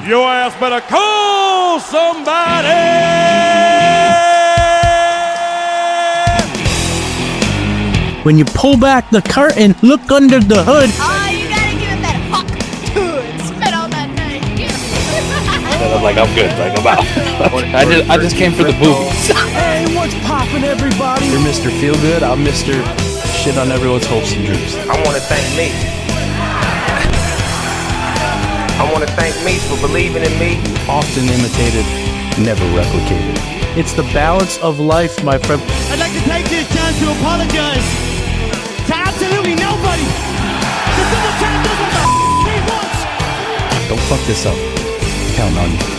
Your ass better call somebody. When you pull back the curtain, look under the hood. Oh, you gotta give it that hawk and spit all that night. And I'm like, I'm good. Like, I'm out. I just came for the boobies. Hey, what's poppin', everybody? You're Mr. Feelgood. I'm Mr. Shit on everyone's hopes and dreams. I want to thank me. I want to thank me for believing in me. Often imitated, never replicated. It's the balance of life, my friend. I'd like to take this chance to apologize to absolutely nobody. The double champ does what the he wants. Don't fuck this up. Count on you.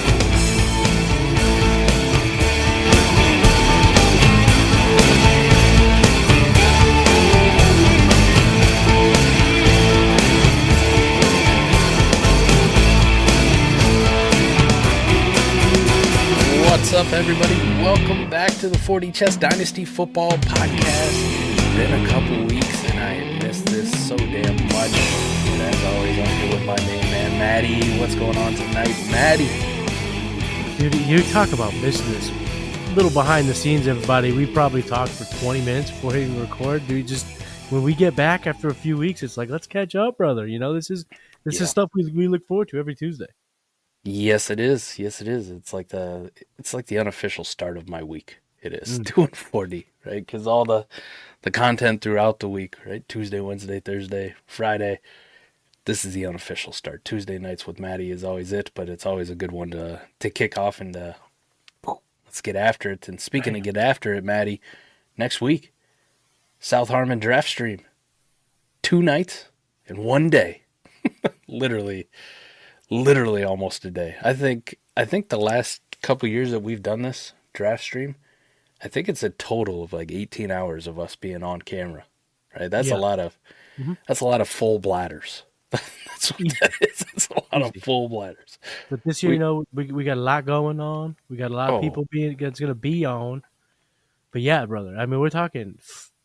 What's up, everybody? Welcome back to the 40 Chess Dynasty Football Podcast. It's been a couple weeks, and I have missed this so damn much. And as always, I'm here with my main man, Maddie. What's going on tonight, Maddie? Dude, you talk about missing this. Little behind the scenes, everybody. We probably talked for 20 minutes before hitting record. Dude, just when we get back after a few weeks, it's like, let's catch up, brother. You know, this is stuff we look forward to every Tuesday. Yes, it is. Yes, it is. It's like the unofficial start of my week. It is doing 40, right? Because all the content throughout the week, right? Tuesday, Wednesday, Thursday, Friday. This is the unofficial start. Tuesday nights with Maddie is always it, but it's always a good one to kick off and let's get after it. And speaking of get after it, Maddie, next week, South Harmon Draft Stream, 2 nights and 1 day, literally almost a day. I think the last couple years that we've done this draft stream, I think it's a total of like 18 hours of us being on camera. Right? That's a lot of full bladders. That's what that is. It's a lot of full bladders. But this year, we got a lot going on. We got a lot of people that's going to be on. But yeah, brother, I mean, we're talking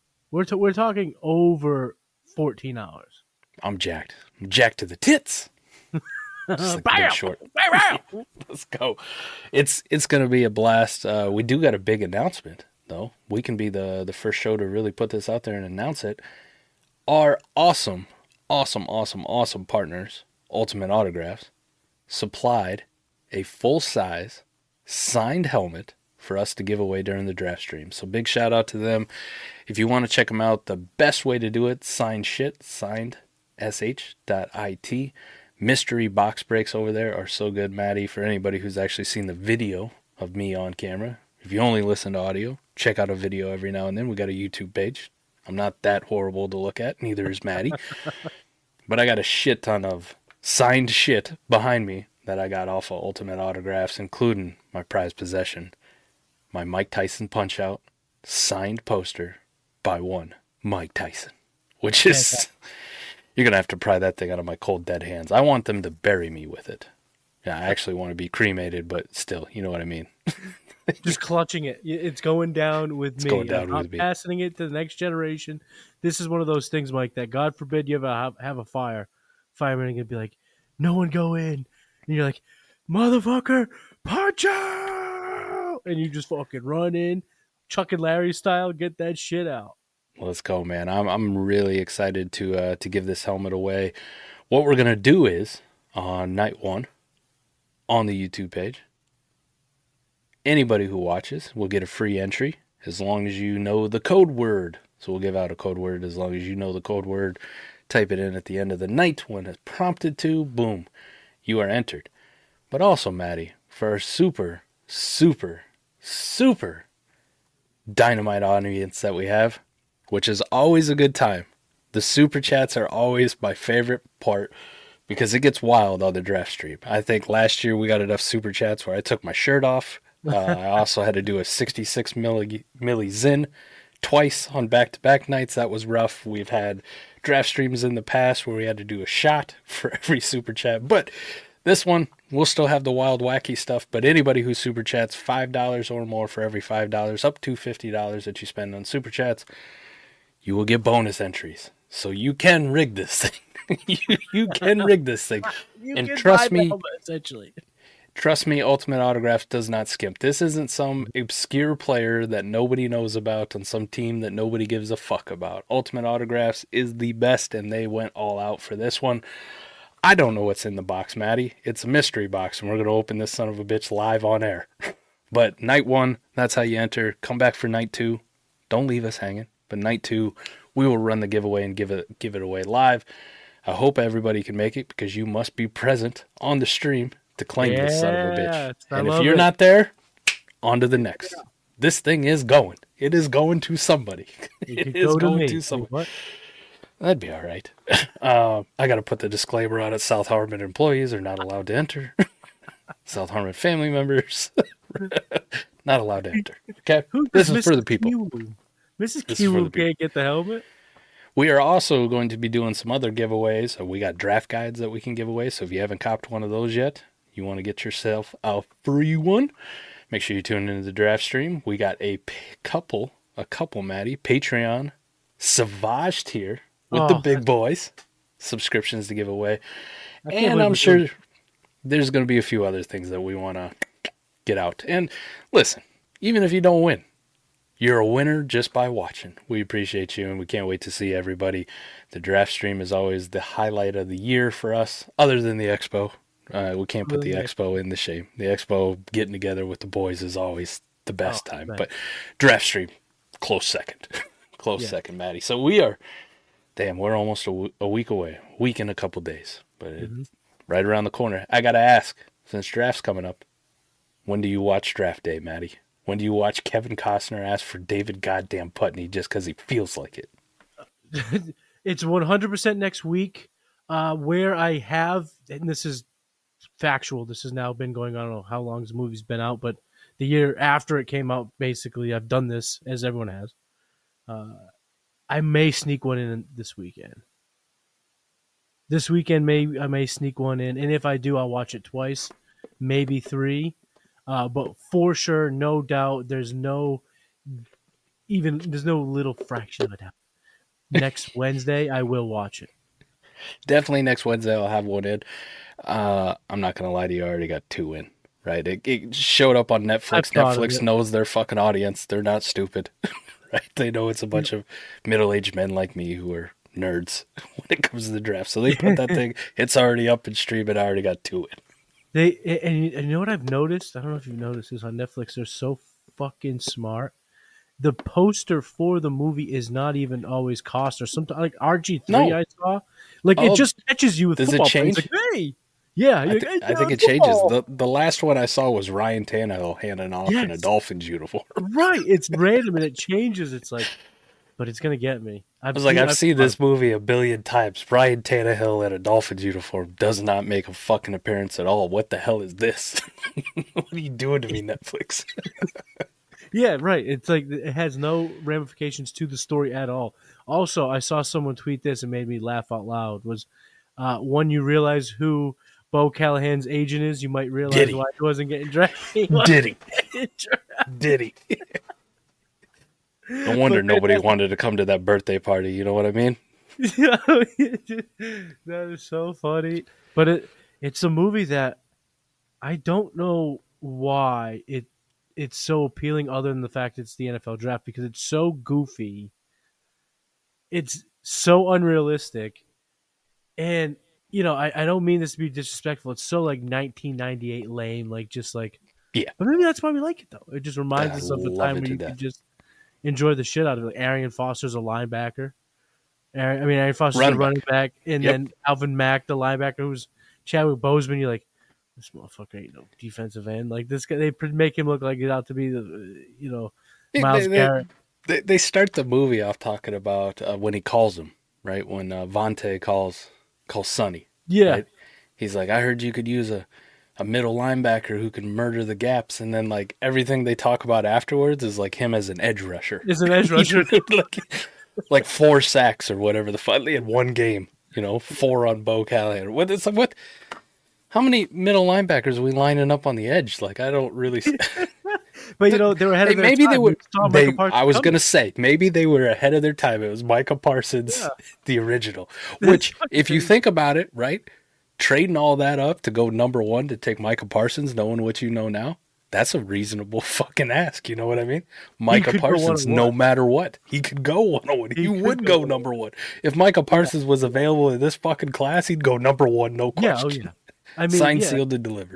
over 14 hours. I'm jacked. I'm jacked to the tits. Just like Big Short. Let's go. It's going to be a blast. We do got a big announcement, though. We can be the first show to really put this out there and announce it. Our awesome partners, Ultimate Autographs, supplied a full-size signed helmet for us to give away during the draft stream. So big shout out to them. If you want to check them out, the best way to do it, signedsh.it. Mystery box breaks over there are so good, Maddie. For anybody who's actually seen the video of me on camera, if you only listen to audio, check out a video every now and then. We got a YouTube page. I'm not that horrible to look at, neither is Maddie. But I got a shit ton of signed shit behind me that I got off of Ultimate Autographs, including my prized possession, my Mike Tyson Punch-Out signed poster by one Mike Tyson, which is... You're going to have to pry that thing out of my cold, dead hands. I want them to bury me with it. Yeah, I actually want to be cremated, but still, you know what I mean. Just clutching it. It's going down with me. I'm passing it to the next generation. This is one of those things, Mike, that God forbid you ever have a fire. Fireman going to be like, no one go in. And you're like, motherfucker, punch out! And you just fucking run in, Chuck and Larry style, get that shit out. Let's go, man. I'm really excited to give this helmet away. What we're going to do is, on night 1, on the YouTube page, anybody who watches will get a free entry as long as you know the code word. So we'll give out a code word as long as you know the code word. Type it in at the end of the night when it's prompted to. Boom. You are entered. But also, Maddie, for our super dynamite audience that we have, which is always a good time. The super chats are always my favorite part because it gets wild on the draft stream. I think last year we got enough super chats where I took my shirt off. I also had to do a 66 milli Zin twice on back-to-back nights. That was rough. We've had draft streams in the past where we had to do a shot for every super chat. But this one, we'll still have the wild, wacky stuff. But anybody who super chats $5 or more for every $5, up to $50 that you spend on super chats, you will get bonus entries. So you can rig this thing. you can rig this thing. And trust me, essentially. Trust me, Ultimate Autographs does not skimp. This isn't some obscure player that nobody knows about on some team that nobody gives a fuck about. Ultimate Autographs is the best, and they went all out for this one. I don't know what's in the box, Maddie. It's a mystery box, and we're going to open this son of a bitch live on air. But night 1, that's how you enter. Come back for night 2. Don't leave us hanging. But night 2, we will run the giveaway and give it away live. I hope everybody can make it because you must be present on the stream to claim this son of a bitch. And if you're not there, on to the next. This thing is going. It is going to somebody. It is going to somebody. What? That'd be all right. I got to put the disclaimer on it. South Harmon employees are not allowed to enter. South Harmon family members not allowed to enter. Okay, this is for the people. Mrs. Q can't get the helmet. We are also going to be doing some other giveaways. We got draft guides that we can give away. So if you haven't copped one of those yet, you want to get yourself a free one, make sure you tune into the draft stream. We got a couple, Maddie, Patreon Savage tier with the big boys, subscriptions to give away. And I'm sure there's going to be a few other things that we want to get out. And listen, even if you don't win, you're a winner just by watching. We appreciate you, and we can't wait to see everybody. The draft stream is always the highlight of the year for us, other than the expo. We can't put the expo in the shame. The expo, getting together with the boys, is always the best time. Nice. But draft stream, close second. Second, Maddie. So we're almost a week away. Week in a couple days. But it's right around the corner. I got to ask, since draft's coming up, when do you watch draft day, Maddie? When do you watch Kevin Costner ask for David goddamn Putney just because he feels like it? It's 100% next week. Where I have, and this is factual, this has now been going on, I don't know how long the movie's been out, but the year after it came out, basically, I've done this, as everyone has. I may sneak one in this weekend. This weekend, I may sneak one in, and if I do, I'll watch it twice, maybe 3. But for sure, no doubt, there's no little fraction of a doubt. Next Wednesday, I will watch it. Definitely next Wednesday, I'll have one in. I'm not going to lie to you, I already got 2 in, right? It showed up on Netflix. Netflix knows their fucking audience. They're not stupid, right? They know it's a bunch of middle-aged men like me who are nerds when it comes to the draft. So they put that thing, it's already up and streaming. I already got 2 in. And you know what I've noticed? I don't know if you've noticed this on Netflix. They're so fucking smart. The poster for the movie is not even always cost or something like RG3. I saw, it just catches you with does football. It change? Like, hey, yeah, I think it changes. The last one I saw was Ryan Tannehill handing off in a Dolphins uniform. Right, it's random and it changes. It's like, but it's gonna get me. I've seen this movie 1 billion times. Ryan Tannehill in a Dolphins uniform does not make a fucking appearance at all. What the hell is this? What are you doing to me, Netflix? Yeah, right. It's like it has no ramifications to the story at all. Also, I saw someone tweet this and made me laugh out loud. Was when you realize who Bo Callahan's agent is, you might realize why he wasn't getting drafted. Did he? No wonder nobody wanted to come to that birthday party. You know what I mean? That is so funny. But it's a movie that I don't know why it's so appealing other than the fact it's the NFL draft, because it's so goofy. It's so unrealistic. And, I don't mean this to be disrespectful. It's so 1998 lame, yeah. But maybe that's why we like it, though. It just reminds us of the time where you could just enjoy the shit out of it. Arian Foster's a linebacker. Arian Foster's a running back. And then Alvin Mack, the linebacker, who's Chadwick Boseman. You're like, this motherfucker ain't no defensive end. Like, this guy, they make him look like he's out to be the, Myles Garrett. They start the movie off talking about when he calls him, right? When Vontae calls Sonny. Yeah. Right? He's like, I heard you could use a middle linebacker who can murder the gaps. And then, everything they talk about afterwards is, him as an edge rusher. It's an edge rusher. like 4 sacks or whatever the fuck. They had 1 game, 4 on Bo Callahan. What? How many middle linebackers are we lining up on the edge? I don't really. But they were ahead of their maybe time. They were. I was going to say maybe they were ahead of their time. It was Micah Parsons, the original. Which, if you think about it, right, trading all that up to go number 1 to take Micah Parsons, knowing what you know now, that's a reasonable fucking ask. You know what I mean? Micah Parsons, no matter what, he could go 101. He would go number 1. If Micah Parsons was available in this fucking class, he'd go number 1, no question. Yeah. I mean, signed, sealed, and delivered.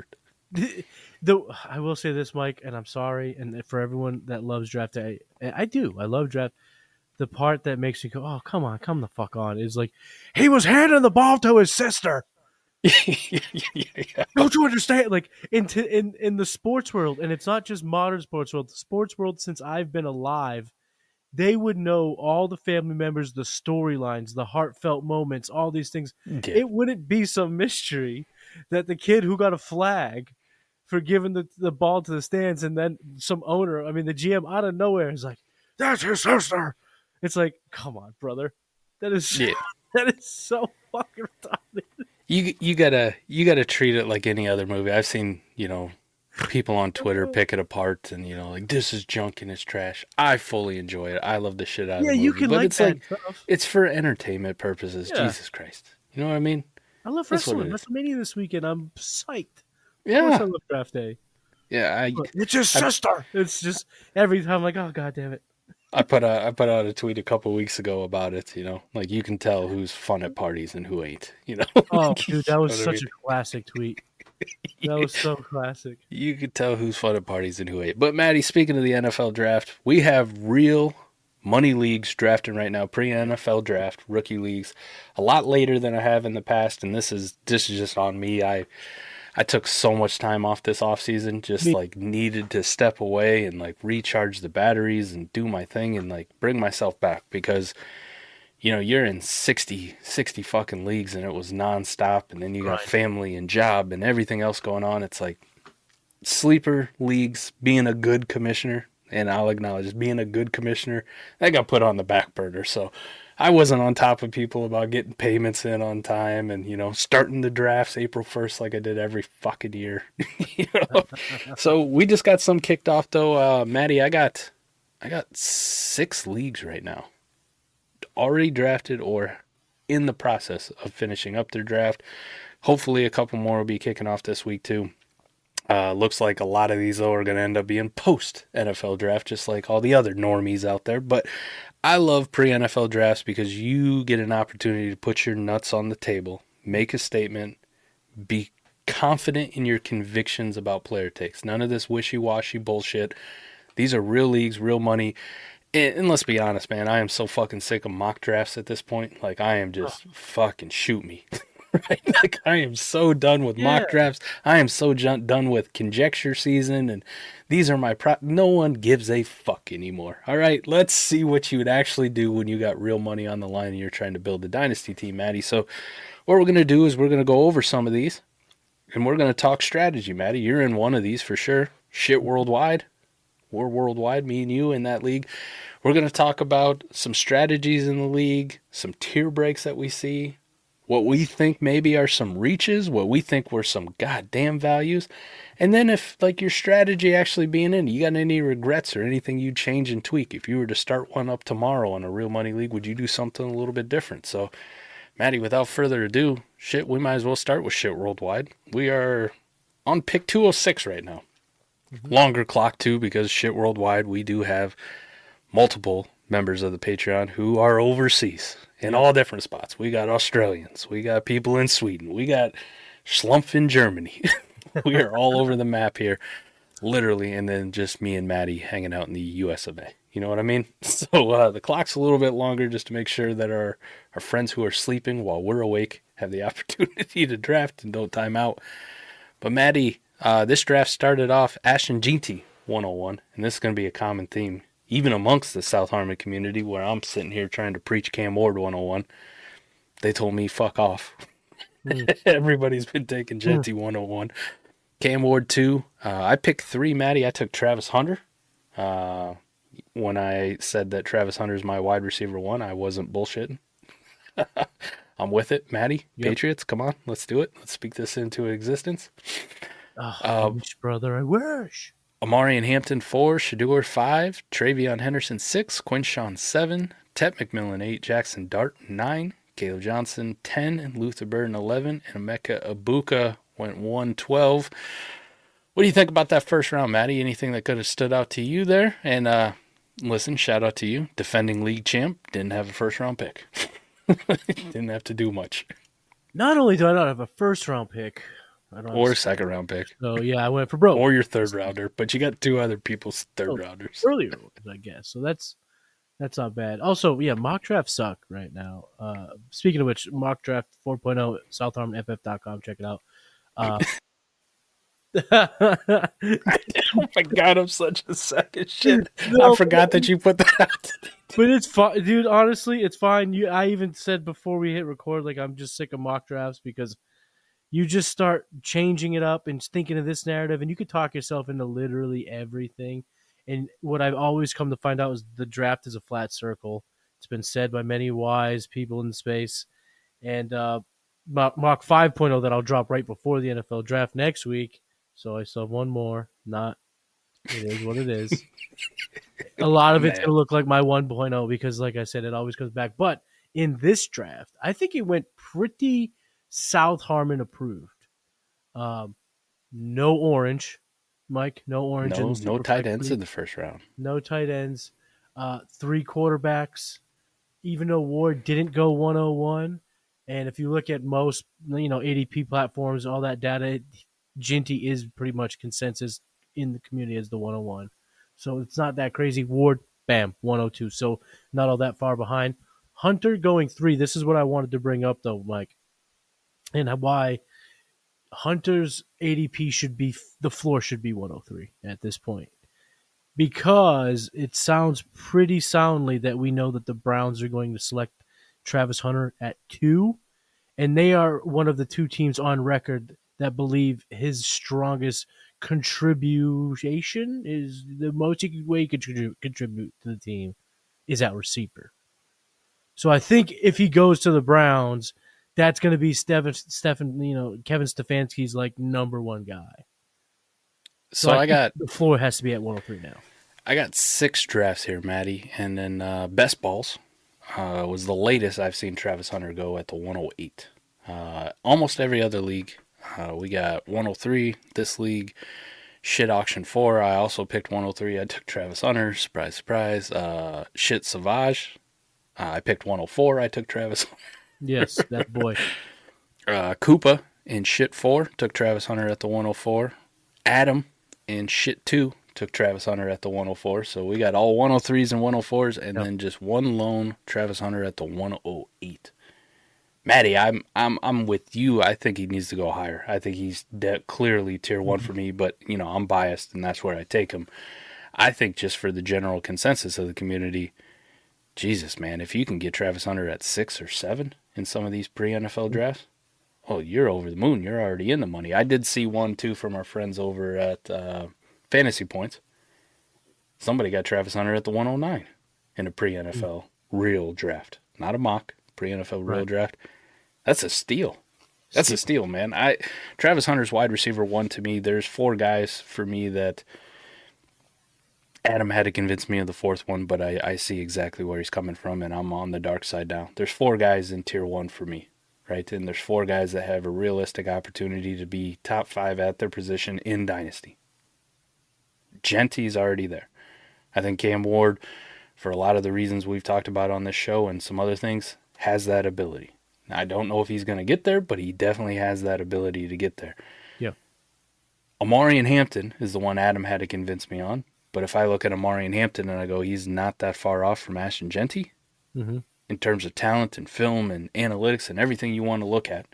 I will say this, Mike, and I'm sorry, and for everyone that loves draft day, I do. I love draft. The part that makes you go, oh, come the fuck on, is like, he was handing the ball to his sister. Yeah. Don't you understand? Like in the sports world, and it's not just modern sports world, the sports world since I've been alive, they would know all the family members, the storylines, the heartfelt moments, all these things. Yeah. It wouldn't be some mystery that the kid who got a flag for giving the ball to the stands, and then some owner, I mean the GM out of nowhere is like, that's his sister. It's like, come on, brother. That is so fucking retarded. You gotta treat it like any other movie. I've seen, people on Twitter pick it apart and, like, this is junk and it's trash. I fully enjoy it. I love the shit out of the movie. Yeah, you can but like it's that like stuff. It's for entertainment purposes. Yeah. Jesus Christ. You know what I mean? I love wrestling. WrestleMania this weekend. I'm psyched. Yeah. Of course I love draft day. Yeah, it's his sister. It's just every time I'm like, oh, God damn it. I put out a tweet a couple weeks ago about it, like you can tell who's fun at parties and who ain't, Oh, dude, that was such a classic tweet. That was so classic. You could tell who's fun at parties and who ain't. But Maddie, speaking of the NFL draft, we have real money leagues drafting right now, pre-NFL draft, rookie leagues, a lot later than I have in the past, and this is just on me. I took so much time off this offseason, just needed to step away and recharge the batteries and do my thing and bring myself back because, you're in 60 fucking leagues and it was nonstop. And then you got family and job and everything else going on. It's like sleeper leagues, being a good commissioner, and I'll acknowledge being a good commissioner, that got put on the back burner. So I wasn't on top of people about getting payments in on time and, starting the drafts April 1st like I did every fucking year. So we just got some kicked off though. Maddie, I got 6 leagues right now already drafted or in the process of finishing up their draft. Hopefully a couple more will be kicking off this week too. Looks like a lot of these though are going to end up being post NFL draft, just like all the other normies out there. But I love pre-NFL drafts because you get an opportunity to put your nuts on the table, make a statement, be confident in your convictions about player takes. None of this wishy-washy bullshit. These are real leagues, real money. And let's be honest, man, I am so fucking sick of mock drafts at this point. I am just fucking shoot me. Right? I am so done with mock drafts. I am so done with conjecture season, and these are my no one gives a fuck anymore. All right, let's see what you would actually do when you got real money on the line and you're trying to build a dynasty team, Maddie. So what we're going to do is we're going to go over some of these, and we're going to talk strategy, Maddie. You're in one of these for sure. Shit Worldwide. We're worldwide, me and you in that league. We're going to talk about some strategies in the league, some tier breaks that we see, what we think maybe are some reaches, what we think were some goddamn values. And then if your strategy actually being in, you got any regrets or anything you'd change and tweak? If you were to start one up tomorrow in a real money league, would you do something a little bit different? So, Maddie, without further ado, we might as well start with Shit Worldwide. We are on pick 206 right now. Mm-hmm. Longer clock too, because Shit Worldwide, we do have multiple members of the Patreon who are overseas in all different spots. We got Australians, we got people in Sweden, we got Schlumpf in Germany. We are all over the map here, literally, and then just me and Maddie hanging out in the US of A. You know what I mean? So the clock's a little bit longer just to make sure that our friends who are sleeping while we're awake have the opportunity to draft and don't time out. But Maddie, this draft started off Ashton Jeanty 101, and this is going to be a common theme, even amongst the South Harmon community, where I'm sitting here trying to preach Cam Ward 101. They told me, fuck off. Everybody's been taking Jeanty 101. Cam Ward 2. I picked 3, Maddie. I took Travis Hunter. When I said that Travis Hunter is my wide receiver 1, I wasn't bullshitting. I'm with it, Maddie. Yep. Patriots, come on, let's do it. Let's speak this into existence. I wish, brother, I wish. Amari and Hampton 4, Shador 5, Travion Henderson 6, Quinshawn 7, Tet McMillan 8, Jackson Dart 9, Caleb Johnson 10, and Luther Burden 11, and Emeka Ibuka went 112. What do you think about that first round, Maddie? Anything that could have stood out to you there? And listen, shout out to you, defending league champ, didn't have a first round pick. Didn't have to do much. Not only do I not have a first round pick, or a second round pick. So yeah, I went for broke. Or your third rounder, but you got two other people's third rounders. Earlier ones, I guess. So that's not bad. Also, yeah, mock drafts suck right now. Speaking of which, mock draft 4.0, SouthArmFF.com, check it out. Oh my God, I'm such a sack of shit. No, I forgot that you put that out. But it's fine, dude. Honestly, it's fine. I even said before we hit record, like, I'm just sick of mock drafts because you just start changing it up and thinking of this narrative, and you could talk yourself into literally everything. And what I've always come to find out is the draft is a flat circle. It's been said by many wise people in the space. And mock 5.0 that I'll drop right before the NFL draft next week. So I still have one more. It is what it is. A lot of it's going to look like my 1.0 because, like I said, it always comes back. But in this draft, I think it went pretty South Harmon approved. No orange, Mike. No orange. No tight ends in the first round. No tight ends. 3 quarterbacks. Even though Ward didn't go 101, and if you look at most, ADP platforms, all that data, Ginty is pretty much consensus in the community as the 101. So it's not that crazy. Ward, bam, 102. So not all that far behind. Hunter going 3. This is what I wanted to bring up, though, Mike, and why Hunter's ADP should be, the floor should be 103 at this point. Because it sounds pretty soundly that we know that the Browns are going to select Travis Hunter at 2, and they are one of the 2 teams on record that believe his strongest contribution is the most way he could contribute to the team is at receiver. So I think if he goes to the Browns, that's going to be Kevin Stefanski's like number 1 guy. So I got the floor has to be at 103 now. I got 6 drafts here, Maddie, and then Best Balls was the latest I've seen Travis Hunter go at the 108. Almost every other league, we got 103. This league, Shit Auction 4, I also picked 103. I took Travis Hunter. Surprise, surprise. Shit Savage, I picked 104. I took Travis Hunter. Yes, that boy. Koopa in Shit 4 took Travis Hunter at the 104. Adam in Shit 2 took Travis Hunter at the 104. So we got all 103s and 104s, and then just one lone Travis Hunter at the 108. Maddie, I'm with you. I think he needs to go higher. I think he's clearly tier 1 for me, but I'm biased, and that's where I take him. I think just for the general consensus of the community, Jesus, man, if you can get Travis Hunter at 6 or 7 in some of these pre-NFL drafts, oh, you're over the moon. You're already in the money. I did see 1, 2 from our friends over at Fantasy Points. Somebody got Travis Hunter at the 109 in a pre-NFL real draft. Not a mock, pre-NFL real draft. That's a steal. That's a steal, man. Travis Hunter's wide receiver 1 to me. There's 4 guys for me that Adam had to convince me of the 4th one, but I see exactly where he's coming from, and I'm on the dark side now. There's 4 guys in tier 1 for me. Right, and there's 4 guys that have a realistic opportunity to be top 5 at their position in Dynasty. Genty's already there. I think Cam Ward, for a lot of the reasons we've talked about on this show and some other things, has that ability. Now, I don't know if he's going to get there, but he definitely has that ability to get there. Yeah. Omarion Hampton is the one Adam had to convince me on, but if I look at Omarion Hampton and I go, he's not that far off from Ashton Genty, in terms of talent and film and analytics and everything you want to look at,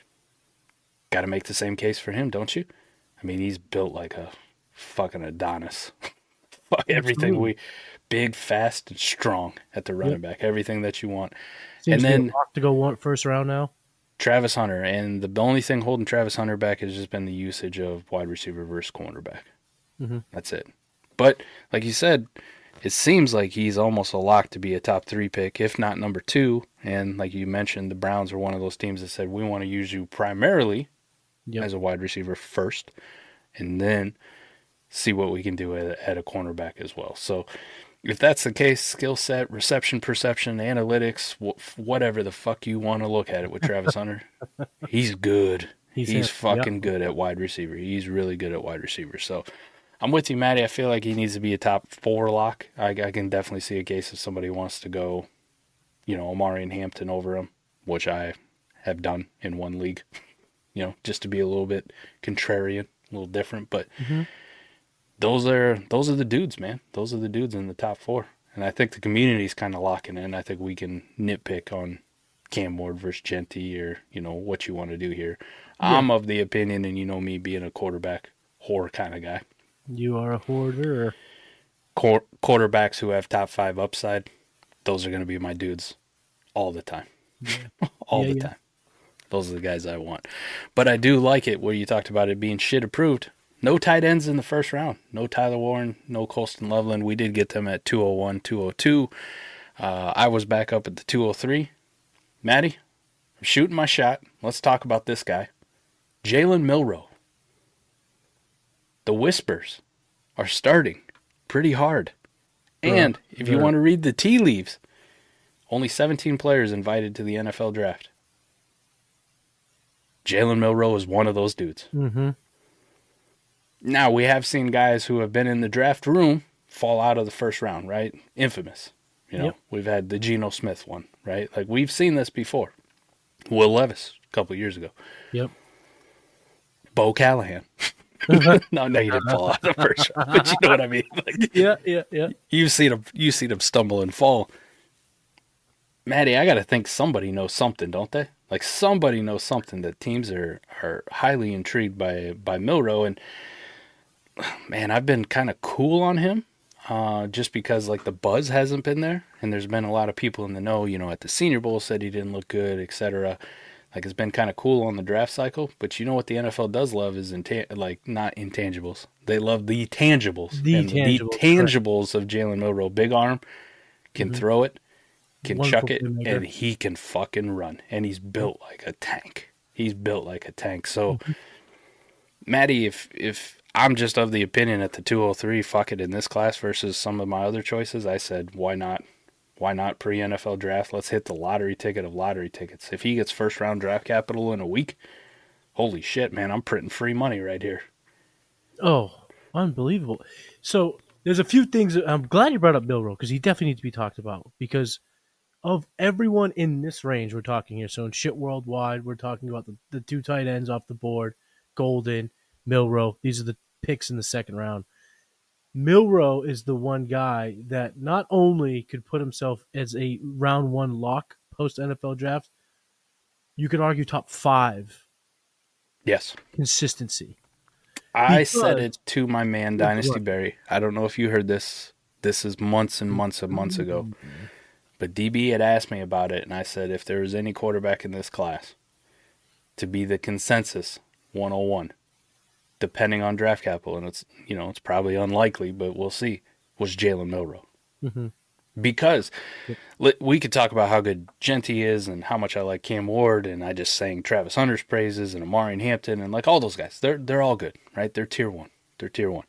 got to make the same case for him, don't you? I mean, he's built like a fucking Adonis. Everything big, fast, and strong at the running back. Everything that you want. Seems and then to go first round now. Travis Hunter, and the only thing holding Travis Hunter back has just been the usage of wide receiver versus cornerback. That's it. But like you said, it seems like he's almost a lock to be a top 3 pick, if not number 2. And like you mentioned, the Browns are one of those teams that said, we want to use you primarily as a wide receiver first, and then see what we can do at a cornerback as well. So if that's the case, skill set, reception, perception, analytics, whatever the fuck you want to look at it with Travis Hunter, he's good. He's fucking good at wide receiver. He's really good at wide receiver. So I'm with you, Matty. I feel like he needs to be a top 4 lock. I can definitely see a case if somebody wants to go, Omari and Hampton over him, which I have done in one league, just to be a little bit contrarian, a little different. But those are the dudes, man. Those are the dudes in the top 4. And I think the community's kind of locking in. I think we can nitpick on Cam Ward versus Genty or, what you want to do here. Yeah. I'm of the opinion, and me being a quarterback whore kind of guy. You are a hoarder? Quarterbacks who have top 5 upside, those are going to be my dudes all the time. Yeah. all the time. Those are the guys I want. But I do like it where you talked about it being shit approved. No tight ends in the first round. No Tyler Warren, no Colston Loveland. We did get them at 201, 202. I was back up at the 203. Matty, I'm shooting my shot. Let's talk about this guy. Jalen Milroe. The whispers are starting pretty hard. And if you want to read the tea leaves, only 17 players invited to the NFL draft. Jalen Milroe is one of those dudes. Mm-hmm. Now, we have seen guys who have been in the draft room fall out of the first round, right? Infamous. We've had the Geno Smith one, right? Like, we've seen this before. Will Levis, a couple of years ago. Yep. Bo Callahan. No, he didn't fall out of the first round, but you know what I mean? Like, yeah. You see them stumble and fall. Matty, I got to think somebody knows something, don't they? Like, somebody knows something that teams are highly intrigued by Milroe. And, man, I've been kind of cool on him just because, like, the buzz hasn't been there. And there's been a lot of people in the know, at the Senior Bowl said he didn't look good, etc. Like, it's been kind of cool on the draft cycle. But you know what the NFL does love is, not intangibles. They love the tangibles. The tangibles of Jalen Milroe. Big arm, can throw it, can chuck it, and he can fucking run. And he's built like a tank. So, Matty, if I'm just of the opinion at the 203, fuck it, in this class versus some of my other choices, I said, why not? Why not pre-NFL draft? Let's hit the lottery ticket of lottery tickets. If he gets first-round draft capital in a week, holy shit, man, I'm printing free money right here. Oh, unbelievable. So there's a few things. I'm glad you brought up Milroe because he definitely needs to be talked about because of everyone in this range we're talking here. So in shit worldwide, we're talking about the 2 tight ends off the board, Golden, Milroe. These are the picks in the second round. Milroe is the one guy that not only could put himself as a round 1 lock post NFL draft, you could argue top 5. Yes. Consistency. I said it to my man, Dynasty Barry. I don't know if you heard this. This is months and months and months ago. But DB had asked me about it, and I said if there was any quarterback in this class to be the consensus 101, depending on draft capital, and it's probably unlikely, but we'll see, was Jalen Milroe. Mm-hmm. Because we could talk about how good Genty is and how much I like Cam Ward, and I just sang Travis Hunter's praises and Amari and Hampton and like all those guys. They're all good, right? They're tier 1. Jalen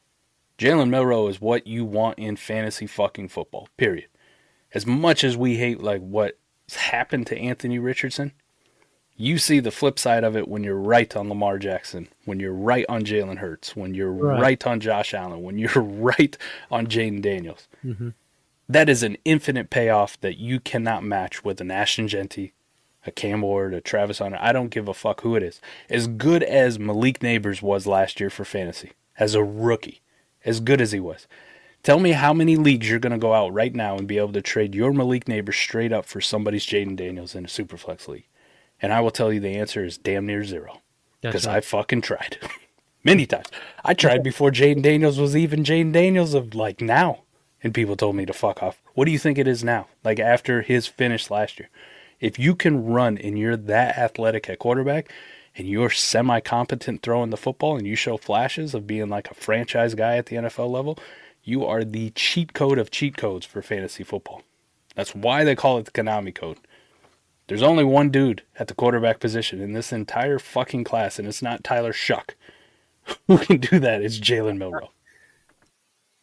Milroe is what you want in fantasy fucking football, period. As much as we hate like what's happened to Anthony Richardson, you see the flip side of it when you're right on Lamar Jackson, when you're right on Jalen Hurts, when you're right on Josh Allen, when you're right on Jaden Daniels. Mm-hmm. That is an infinite payoff that you cannot match with an Ashton Genty, a Cam Ward, a Travis Hunter. I don't give a fuck who it is. As good as Malik Neighbors was last year for fantasy, as a rookie, as good as he was. Tell me how many leagues you're going to go out right now and be able to trade your Malik Neighbors straight up for somebody's Jaden Daniels in a Superflex league. And I will tell you the answer is damn near 0. Because I fucking tried. Many times. I tried before Jaden Daniels was even Jaden Daniels of like now. And people told me to fuck off. What do you think it is now? Like after his finish last year. If you can run and you're that athletic at quarterback and you're semi-competent throwing the football and you show flashes of being like a franchise guy at the NFL level, you are the cheat code of cheat codes for fantasy football. That's why they call it the Konami code. There's only one dude at the quarterback position in this entire fucking class, and it's not Tyler Shuck who can do that. It's Jalen Milroe.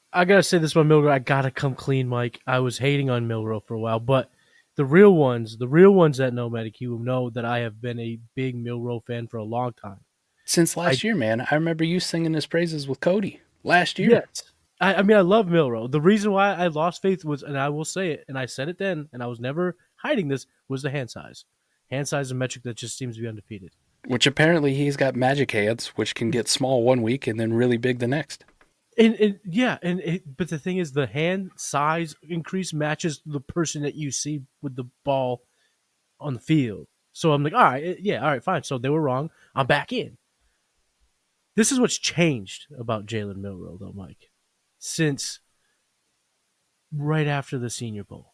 I gotta say this about Milrow. I gotta come clean, Mike. I was hating on Milrow for a while, but the real ones that know Medicube know that I have been a big Milrow fan for a long time. Since last year, man. I remember you singing his praises with Cody last year. Yes. I mean, I love Milrow. The reason why I lost faith was, and I will say it, and I said it then, and I was never hiding this, was the hand size. Hand size is a metric that just seems to be undefeated. Which apparently he's got magic hands, which can get small one week and then really big the next. But the thing is, the hand size increase matches the person that you see with the ball on the field. So I'm like, all right, fine. So they were wrong. I'm back in. This is what's changed about Jalen Milrow, though, Mike, since right after the Senior Bowl.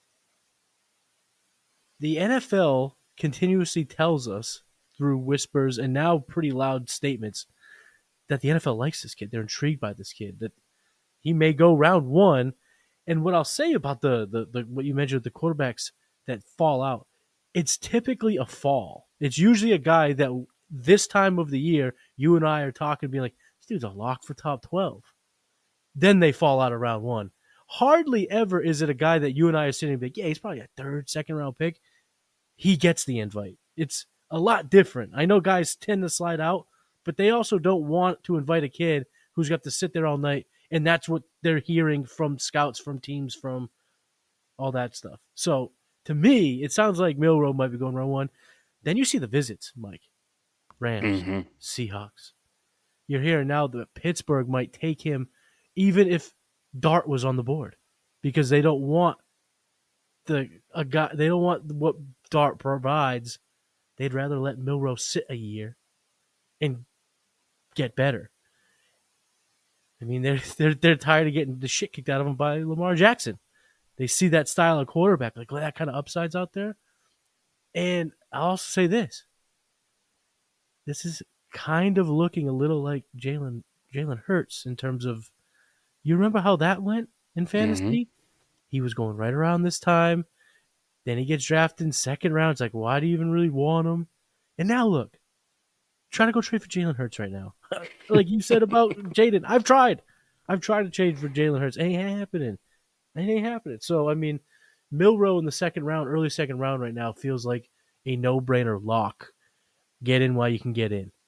The NFL continuously tells us through whispers and now pretty loud statements that the NFL likes this kid. They're intrigued by this kid, that he may go round one. And what I'll say about the what you mentioned, the quarterbacks that fall out, it's typically a fall. It's usually a guy that this time of the year, you and I are talking, being like, this dude's a lock for top 12. Then they fall out of round one. Hardly ever is it a guy that you and I are sitting and be like, yeah, he's probably a third, second round pick. He gets the invite. It's a lot different. I know guys tend to slide out, but they also don't want to invite a kid who's got to sit there all night, and that's what they're hearing from scouts, from teams, from all that stuff. So to me, it sounds like Milrow might be going round one. Then you see the visits, Mike. Rams, Seahawks. You're hearing now that Pittsburgh might take him even if Dart was on the board, because they don't want they don't want what Dart provides. They'd rather let Milrow sit a year and get better. I mean, they're tired of getting the shit kicked out of them by Lamar Jackson. They see that style of quarterback, like that kind of upsides out there. And I'll also say this. This is kind of looking a little like Jalen Hurts in terms of, you remember how that went in fantasy? Mm-hmm. He was going right around this time. Then he gets drafted in second round. It's like, why do you even really want him? And now look, trying to go trade for Jalen Hurts right now. Like you said about Jaden, I've tried to trade for Jalen Hurts. It ain't happening. So, I mean, Milrow in the second round, early second round right now feels like a no-brainer lock. Get in while you can get in.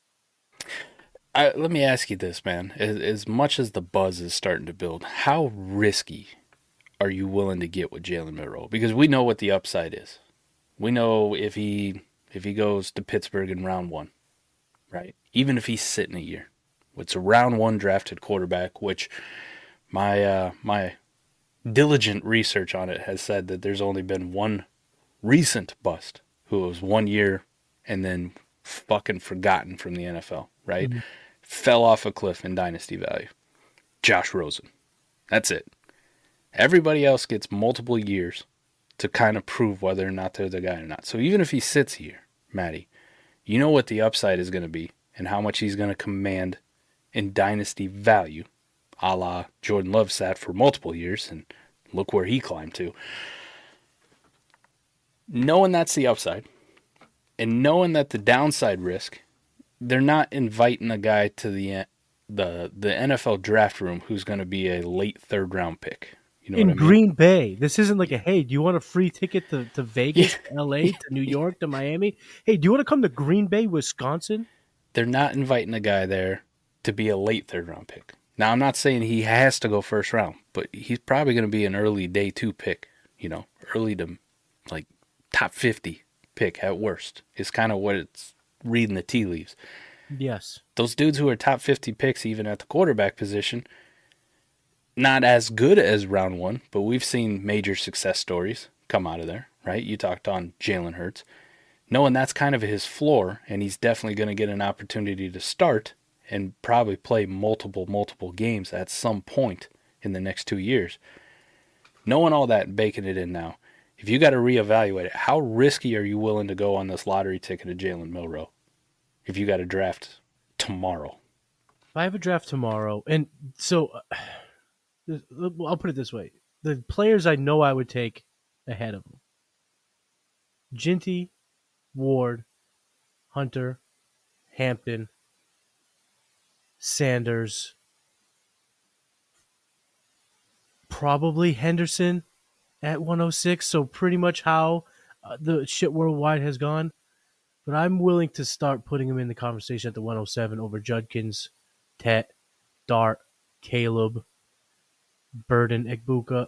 Let me ask you this, man. As much as the buzz is starting to build, how risky are you willing to get with Jalen Milrow? Because we know what the upside is. We know if he goes to Pittsburgh in round one, right? Even if he's sitting a year, it's a round one drafted quarterback, which my diligent research on it has said that there's only been one recent bust who was 1 year and then fucking forgotten from the NFL, right? Mm-hmm. Fell off a cliff in dynasty value. Josh Rosen. That's it. Everybody else gets multiple years to kind of prove whether or not they're the guy or not. So even if he sits here, Matty, you know what the upside is going to be and how much he's going to command in dynasty value, a la Jordan Love sat for multiple years, and look where he climbed to. Knowing that's the upside, and knowing that the downside risk, they're not inviting a guy to the NFL draft room who's going to be a late third round pick. You know in what I mean? Green Bay, this isn't like hey, do you want a free ticket to Vegas, LA, to New York, to Miami? Hey, do you want to come to Green Bay, Wisconsin? They're not inviting a guy there to be a late third round pick. Now, I'm not saying he has to go first round, but he's probably going to be an early day 2 pick, early to like top 50 pick at worst is kind of what it's reading the tea leaves. Yes. Those dudes who are top 50 picks, even at the quarterback position, not as good as round one, but we've seen major success stories come out of there, right? You talked on Jalen Hurts. Knowing that's kind of his floor, and he's definitely going to get an opportunity to start and probably play multiple games at some point in the next 2 years. Knowing all that and baking it in now, if you got to reevaluate it, how risky are you willing to go on this lottery ticket of Jalen Milrow if you got a draft tomorrow? If I have a draft tomorrow, and so I'll put it this way. The players I know I would take ahead of them. Ginty, Ward, Hunter, Hampton, Sanders, probably Henderson at 106. So pretty much how the shit worldwide has gone. But I'm willing to start putting him in the conversation at the 107 over Judkins, Tet, Dart, Caleb, Burden, Egbuka,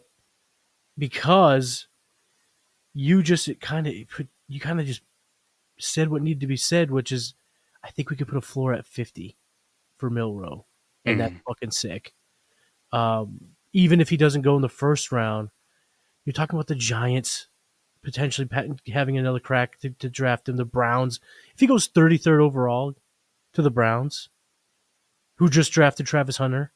because you kind of just said what needed to be said, which is I think we could put a floor at 50 for Milroe, and that's fucking sick. Even if he doesn't go in the first round, you're talking about the Giants potentially having another crack to draft him. The Browns, if he goes 33rd overall to the Browns, who just drafted Travis Hunter,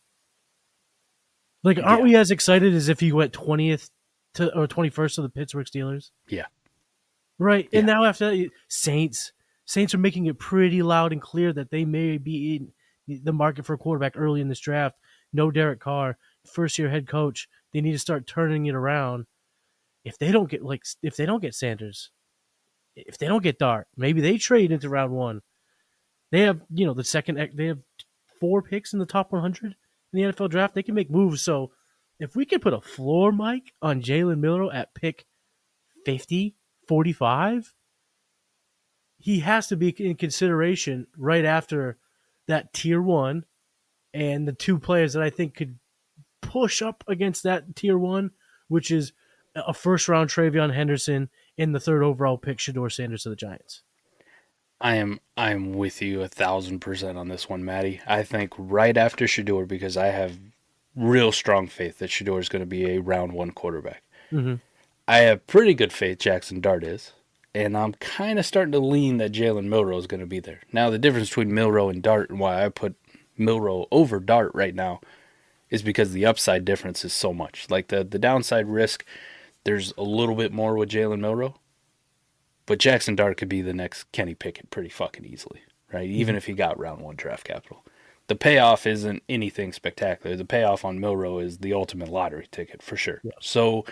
like, aren't we as excited as if he went 20th or 21st to the Pittsburgh Steelers? Yeah. Right. Yeah. And now after that, Saints are making it pretty loud and clear that they may be in the market for a quarterback early in this draft. No Derek Carr, first-year head coach. They need to start turning it around. If they don't get Sanders, if they don't get Dart, maybe they trade into round one. They have, they have 4 picks in the top 100 in the NFL draft. They can make moves. So if we could put a floor, Mike, on Jalen Milroe at pick 50, 45, he has to be in consideration right after that tier 1 and the 2 players that I think could push up against that tier 1, which is a first-round TreVeyon Henderson and the 3rd overall pick Shedeur Sanders of the Giants. I am with you 1,000% on this one, Matty. I think right after Shedeur, because I have real strong faith that Shedeur is going to be a round 1 quarterback. Mm-hmm. I have pretty good faith Jackson Dart is, and I'm kind of starting to lean that Jalen Milroe is going to be there. Now, the difference between Milroe and Dart and why I put Milroe over Dart right now is because the upside difference is so much. Like the downside risk, there's a little bit more with Jalen Milroe, but Jackson Dart could be the next Kenny Pickett pretty fucking easily, right? Even if he got round 1 draft capital. The payoff isn't anything spectacular. The payoff on Milroe is the ultimate lottery ticket for sure. Yeah. So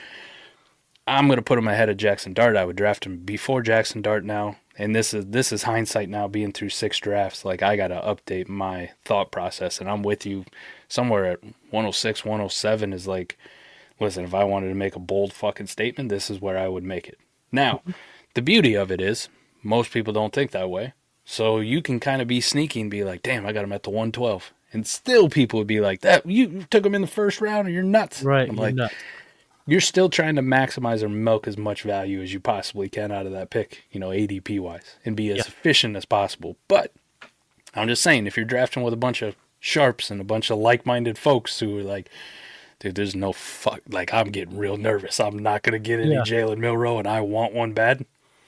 I'm going to put him ahead of Jackson Dart. I would draft him before Jackson Dart now. And this is hindsight now, being through 6 drafts. Like, I got to update my thought process, and I'm with you. Somewhere at 106, 107 is like, listen, if I wanted to make a bold fucking statement, this is where I would make it. Now, the beauty of it is most people don't think that way. So you can kind of be sneaky and be like, damn, I got him at the 112. And still people would be like, that you took him in the first round, or you're nuts. Right, I'm like, nuts. You're still trying to maximize or milk as much value as you possibly can out of that pick, ADP-wise, and be as efficient as possible. But I'm just saying, if you're drafting with a bunch of sharps and a bunch of like-minded folks who are like, dude, there's no fuck, like, I'm getting real nervous. I'm not going to get any Jalen Milroe, and I want one bad.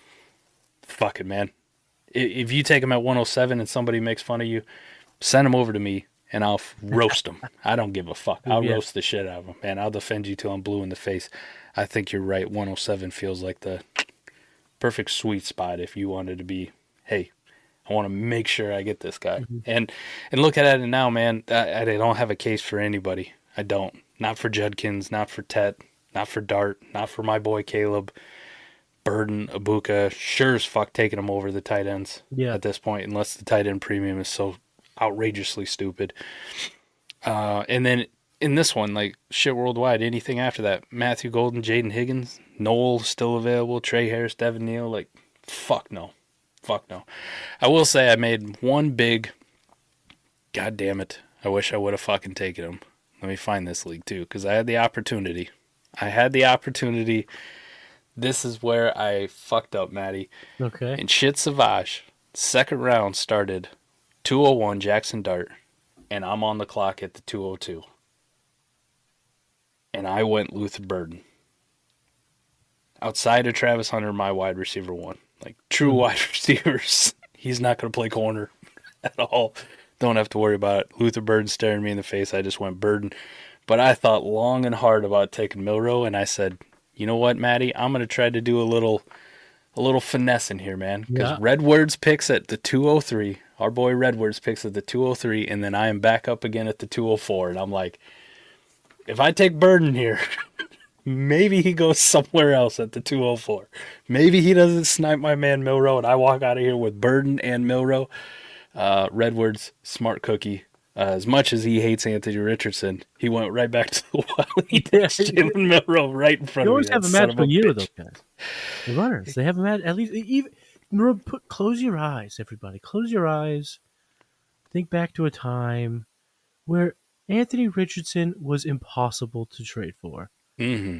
Fuck it, man. If you take him at 107 and somebody makes fun of you, send him over to me, and I'll roast him. I don't give a fuck. I'll roast the shit out of him, man. I'll defend you till I'm blue in the face. I think you're right. 107 feels like the perfect sweet spot if you wanted to be, hey, I want to make sure I get this guy. Mm-hmm. And look at it now, man. I don't have a case for anybody. I don't. Not for Judkins, not for Tet, not for Dart, not for my boy Caleb, Burden, Egbuka. Sure as fuck taking him over the tight ends at this point, unless the tight end premium is so outrageously stupid. And then in this one, like, shit worldwide, anything after that, Matthew Golden, Jaden Higgins, Noel still available, Trey Harris, Devin Neal, like, fuck no. Fuck no. I will say I made one big, god damn it, I wish I would have fucking taken him. Let me find this league too, because I had the opportunity. This is where I fucked up, Matty. Okay. In Shit Savage, second round started 201 Jackson Dart, and I'm on the clock at the 202. And I went Luther Burden. Outside of Travis Hunter, my wide receiver 1. Like, true wide receivers, he's not going to play corner at all. Don't have to worry about it. Luther Burden staring me in the face. I just went Burden. But I thought long and hard about taking Milroe, and I said, you know what, Matty? I'm going to try to do a little finesse in here, man. Because Redword's picks at the 203. Our boy Redword's picks at the 203, and then I am back up again at the 204. And I'm like, if I take Burden here, maybe he goes somewhere else at the 204. Maybe he doesn't snipe my man Milroe, and I walk out of here with Burden and Milroe. Redword's smart cookie. As much as he hates Anthony Richardson, he went right back to the well. He did Jalen Milroe right in front of me. You always have a magical year with those guys. The runners, they have a match. At least, even close your eyes, everybody. Close your eyes. Think back to a time where Anthony Richardson was impossible to trade for. Mm-hmm.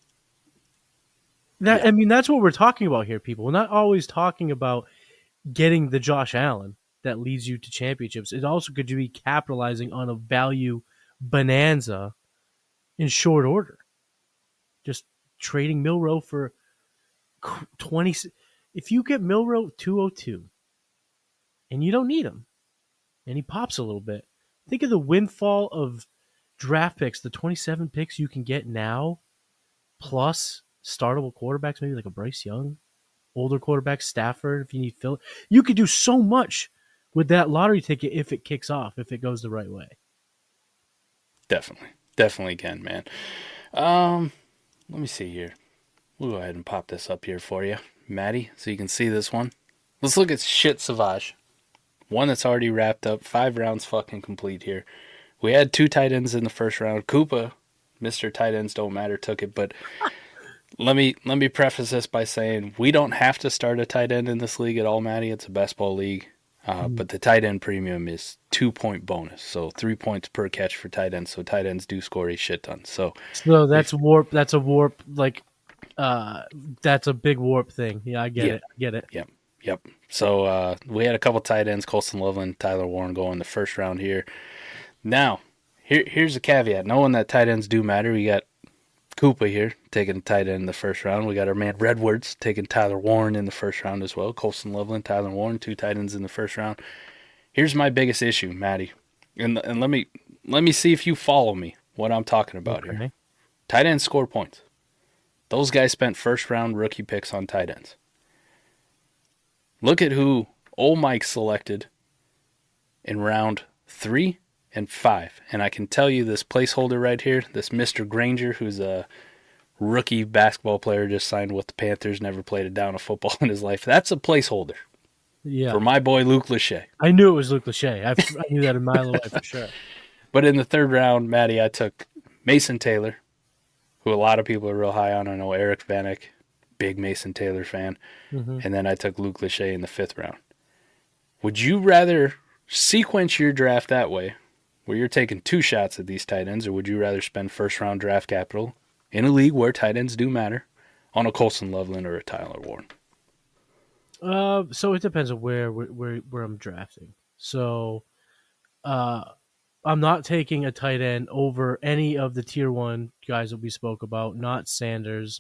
I mean, that's what we're talking about here, people. We're not always talking about getting the Josh Allen that leads you to championships. It also could be capitalizing on a value bonanza in short order. Just trading Milroe for 20. If you get Milroe 202 and you don't need him and he pops a little bit, think of the windfall of draft picks, the 27 picks you can get now, plus startable quarterbacks, maybe like a Bryce Young, older quarterback, Stafford, if you need Phil. You could do so much with that lottery ticket if it kicks off, if it goes the right way. Definitely can, man. Let me see here. We'll go ahead and pop this up here for you, Maddie, so you can see this one. Let's look at Shit Savage. One that's already wrapped up. 5 rounds fucking complete here. We had 2 tight ends in the first round. Koopa, Mr. Tight Ends Don't Matter, took it, but let me preface this by saying we don't have to start a tight end in this league at all, Maddie. It's a best ball league. But the tight end premium is 2-point bonus, so 3 points per catch for tight ends. So tight ends do score a shit ton. So that's warp. That's a warp. Like, that's a big warp thing. Yeah, I get it. Yep. So we had a couple tight ends: Colston Loveland, Tyler Warren, go in the first round here. Now, here's a caveat: knowing that tight ends do matter. We got Koopa here taking tight end in the first round. We got our man Redwards taking Tyler Warren in the first round as well. Colston Loveland, Tyler Warren, 2 tight ends in the first round. Here's my biggest issue, Maddie, and let me see if you follow me what I'm talking about here. Tight ends score points. Those guys spent first round rookie picks on tight ends. Look at who old Mike selected in round 3 and 5. And I can tell you this placeholder right here, this Mr. Granger, who's a rookie basketball player, just signed with the Panthers, never played a down of football in his life. That's a placeholder. Yeah. For my boy Luke Lachey. I knew it was Luke Lachey. I knew that a mile away for sure. But in the third round, Maddie, I took Mason Taylor, who a lot of people are real high on. I know Eric Vanek, big Mason Taylor fan. Mm-hmm. And then I took Luke Lachey in the 5th round. Would you rather sequence your draft that way, where you're taking 2 shots at these tight ends, or would you rather spend first-round draft capital in a league where tight ends do matter on a Colston Loveland or a Tyler Warren? So it depends on where I'm drafting. So I'm not taking a tight end over any of the tier 1 guys that we spoke about, not Sanders,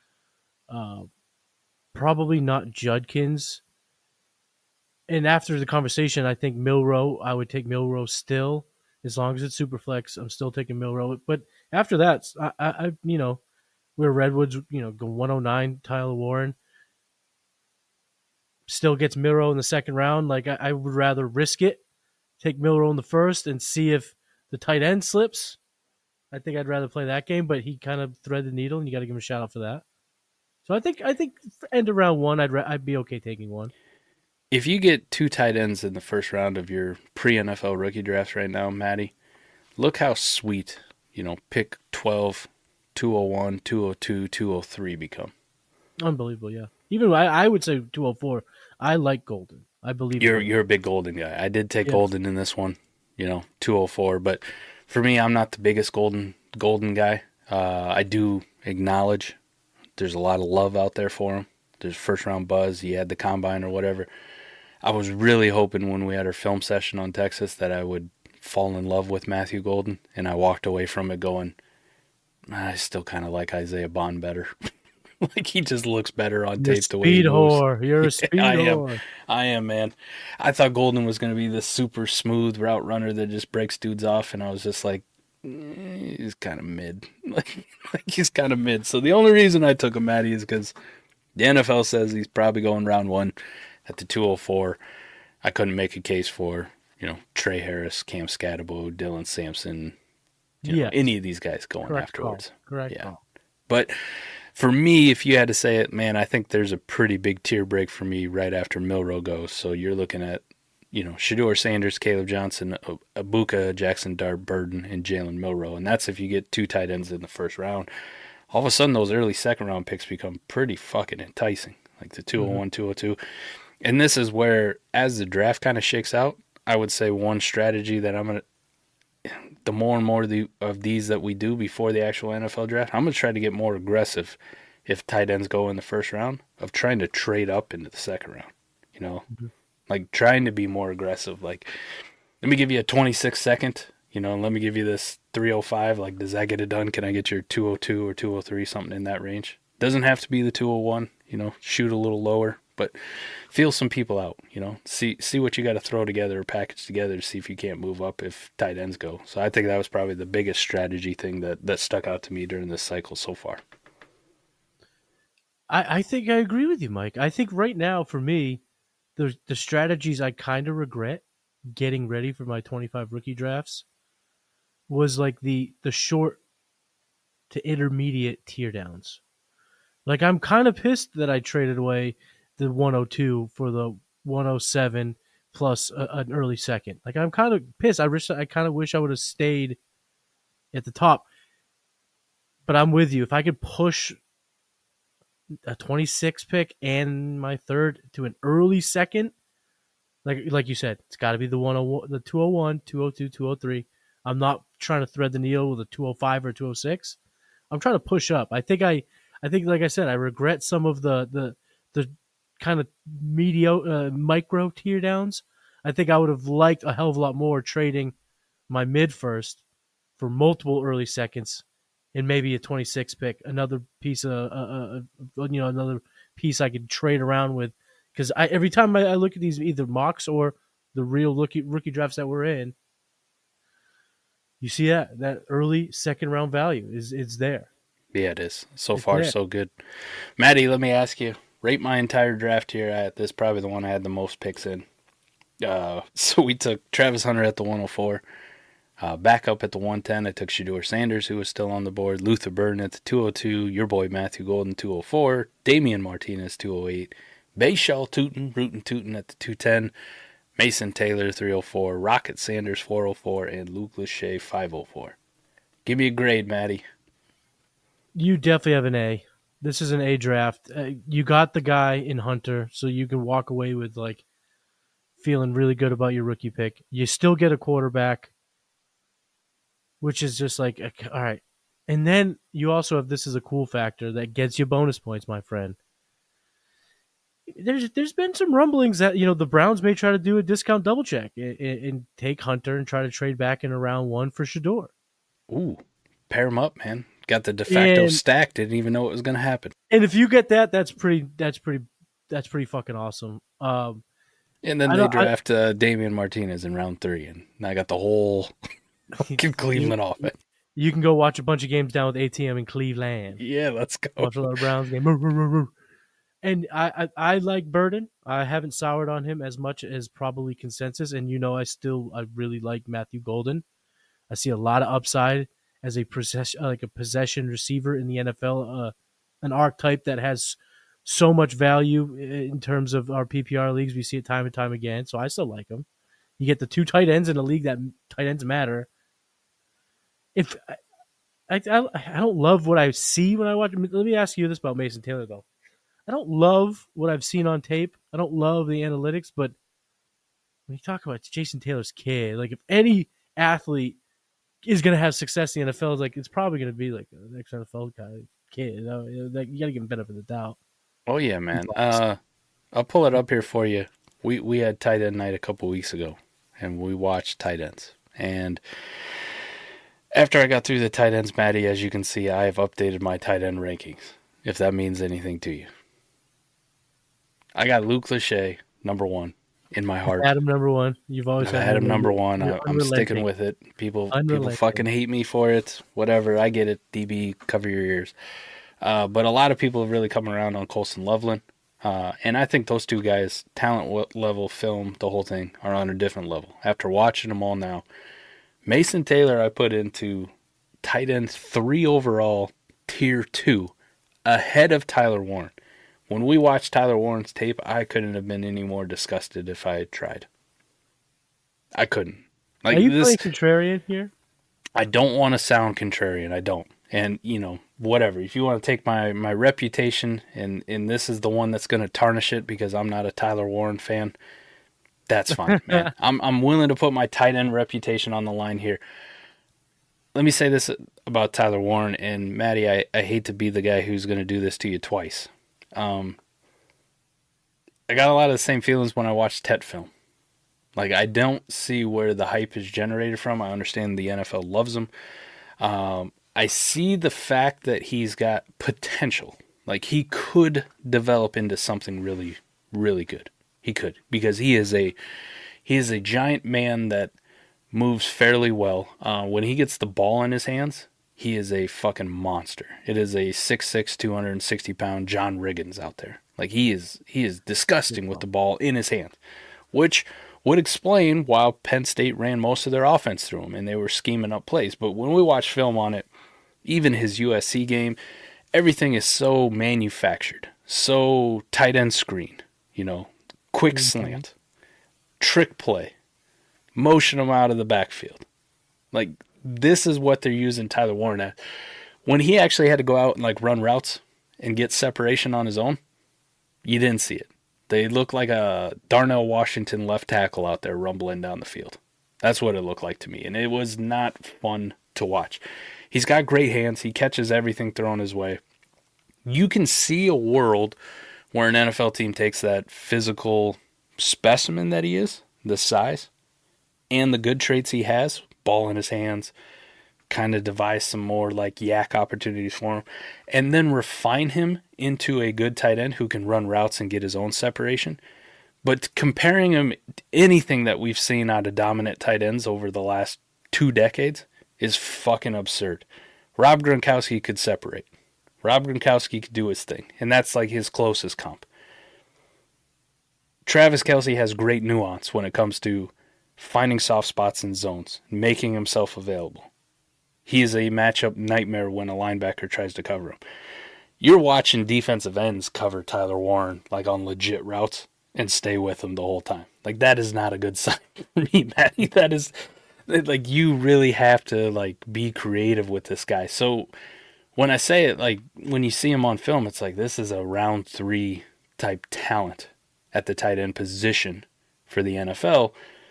probably not Judkins. And after the conversation, I think Milroe, I would take Milroe still. As long as it's super flex, I'm still taking Milroe. But after that, I where Redwoods, go 109, Tyler Warren still gets Milroe in the 2nd round. Like, I would rather risk it, take Milroe in the 1st, and see if the tight end slips. I think I'd rather play that game, but he kind of threaded the needle, and you got to give him a shout out for that. So I think end of round 1, I'd be okay taking one. If you get 2 tight ends in the first round of your pre-NFL rookie drafts right now, Maddie, look how sweet, pick 12, 201, 202, 203 become. Unbelievable, yeah. Even I would say 204. I like Golden. I believe you're a big Golden guy. I did take Golden in this one, 204. But for me, I'm not the biggest Golden guy. I do acknowledge there's a lot of love out there for him. There's first-round buzz. He had the combine or whatever. I was really hoping when we had our film session on Texas that I would fall in love with Matthew Golden, and I walked away from it going, I still kind of like Isaiah Bond better. Like, he just looks better on tape the way he moves. You're a speed whore. I am, man. I thought Golden was going to be this super smooth route runner that just breaks dudes off, and I was just like, he's kind of mid. Like he's kind of mid. So the only reason I took him, Matty, is because the NFL says he's probably going round 1 at the 204. I couldn't make a case for, Trey Harris, Cam Scatterbo, Dylan Sampson, any of these guys going afterwards. Correct call. But for me, if you had to say it, man, I think there's a pretty big tier break for me right after Milroe goes. So you're looking at, Shedeur Sanders, Caleb Johnson, Abuka, Jackson Dart, Burden, and Jalen Milroe. And that's if you get 2 tight ends in the first round. All of a sudden, those early second-round picks become pretty fucking enticing, like the 201, 202. And this is where, as the draft kind of shakes out, I would say one strategy that the more and more of these that we do before the actual NFL draft, I'm going to try to get more aggressive if tight ends go in the first round, of trying to trade up into the second round, like trying to be more aggressive. Like, let me give you a 26 second, and let me give you this 305. Like, does that get it done? Can I get your 202 or 203, something in that range? Doesn't have to be the 201, shoot a little lower, but feel some people out, see what you got to throw together or package together to see if you can't move up if tight ends go. So I think that was probably the biggest strategy thing that stuck out to me during this cycle so far. I think I agree with you, Mike. I think right now, for me, the strategies I kind of regret getting ready for my 25 rookie drafts was like the short to intermediate tear downs. Like, I'm kind of pissed that I traded away the 102 for the 107 plus an early second. Like, I'm kind of pissed. I kind of wish I would have stayed at the top. But I'm with you. If I could push a 26 pick and my third to an early second, like you said, it's got to be the 101, the 201, 202, 203. I'm not trying to thread the needle with a 205 or 206. I'm trying to push up. I think like I said, I regret some of the kind of mediocre micro tear downs. I think I would have liked a hell of a lot more trading my mid first for multiple early seconds and maybe a 26 pick, another piece another piece I could trade around with. Because every time I look at these, either mocks or the real rookie drafts that we're in, you see that early second round value is there. Yeah, it is. So far, so good. Maddie, let me ask you, rate my entire draft here. This is probably the one I had the most picks in. So we took Travis Hunter at the 104. Back up at the 110, I took Shedeur Sanders, who was still on the board. Luther Burden at the 202. Your boy Matthew Golden, 204. Damian Martinez, 208. Bayshall Rootin' Tootin' at the 210. Mason Taylor, 304. Rocket Sanders, 404. And Luke Lachey, 504. Give me a grade, Maddie. You definitely have an A. This is an A draft. You got the guy in Hunter, so you can walk away with feeling really good about your rookie pick. You still get a quarterback, which is just all right. And then you also have, this is a cool factor that gets you bonus points, my friend. There's been some rumblings that the Browns may try to do a discount double check and take Hunter and try to trade back in round 1 for Shedeur. Ooh, pair him up, man. Got the de facto stack. Didn't even know it was going to happen. And if you get that, that's pretty fucking awesome. And then they draft Damian Martinez in round 3, and I got the whole Cleveland off it. You can go watch a bunch of games down with ATM in Cleveland. Yeah, let's go. Watch a lot of Browns game. And I like Burden. I haven't soured on him as much as probably consensus. And I really like Matthew Golden. I see a lot of upside as a possession receiver in the NFL, an archetype that has so much value in terms of our PPR leagues. We see it time and time again. So I still like him. You get the 2 tight ends in a league that tight ends matter. If I don't love what I see when I watch. Let me ask you this about Mason Taylor, though. I don't love what I've seen on tape. I don't love the analytics, but when you talk about Jason Taylor's kid, if any athlete is going to have success in the NFL, it's probably going to be the next NFL guy kid. You got to give him benefit of the doubt. Oh yeah, man. I'll pull it up here for you. We had tight end night a couple weeks ago, and we watched tight ends. And after I got through the tight ends, Maddie, as you can see, I have updated my tight end rankings, if that means anything to you. I got Luke Lachey, number 1, in my heart. Had him number 1. You've always had him number 1. I'm sticking with it. People fucking hate me for it. Whatever. I get it. DB, cover your ears. But a lot of people have really come around on Colston Loveland. And I think those two guys, talent level, film, the whole thing, are on a different level. After watching them all now, Mason Taylor I put into tight end 3 overall, tier 2, ahead of Tyler Warren. When we watched Tyler Warren's tape, I couldn't have been any more disgusted if I had tried. I couldn't. Like, are you playing contrarian here? I don't want to sound contrarian. I don't. And, whatever. If you want to take my reputation and this is the one that's going to tarnish it because I'm not a Tyler Warren fan, that's fine, man. I'm willing to put my tight end reputation on the line here. Let me say this about Tyler Warren, and Maddie, I hate to be the guy who's going to do this to you twice. I got a lot of the same feelings when I watched Tet film. Like, I don't see where the hype is generated from. I understand the NFL loves him. I see the fact that he's got potential. Like, he could develop into something really, really good. He could, because he is a giant man that moves fairly well. When he gets the ball in his hands, he is a fucking monster. It is a 6'6", 260-pound John Riggins out there. Like, he is disgusting with the ball in his hands, which would explain why Penn State ran most of their offense through him, and they were scheming up plays. But when we watch film on it, even his USC game, everything is so manufactured, so tight end screen, quick slant, trick play, motion him out of the backfield. Like, this is what they're using Tyler Warren at. When he actually had to go out and like run routes and get separation on his own, you didn't see it. They looked like a Darnell Washington left tackle out there rumbling down the field. That's what it looked like to me, and it was not fun to watch. He's got great hands. He catches everything thrown his way. You can see a world where an NFL team takes that physical specimen that he is, the size, and the good traits he has, ball in his hands, kind of devise some more like yak opportunities for him, and then refine him into a good tight end who can run routes and get his own separation. But comparing him to anything that we've seen out of dominant tight ends over the last 2 decades is fucking absurd. Rob Gronkowski could separate. Rob Gronkowski could do his thing, and that's like his closest comp. Travis Kelce has great nuance when it comes to finding soft spots in zones, making himself available. He is a matchup nightmare when a linebacker tries to cover him. You're watching defensive ends cover Tyler Warren like on legit routes and stay with him the whole time. Like, that is not a good sign for me, Matty. That is, like, you really have to, like, be creative with this guy. So when I say it, like, when you see him on film, it's like this is a round 3 type talent at the tight end position for the NFL,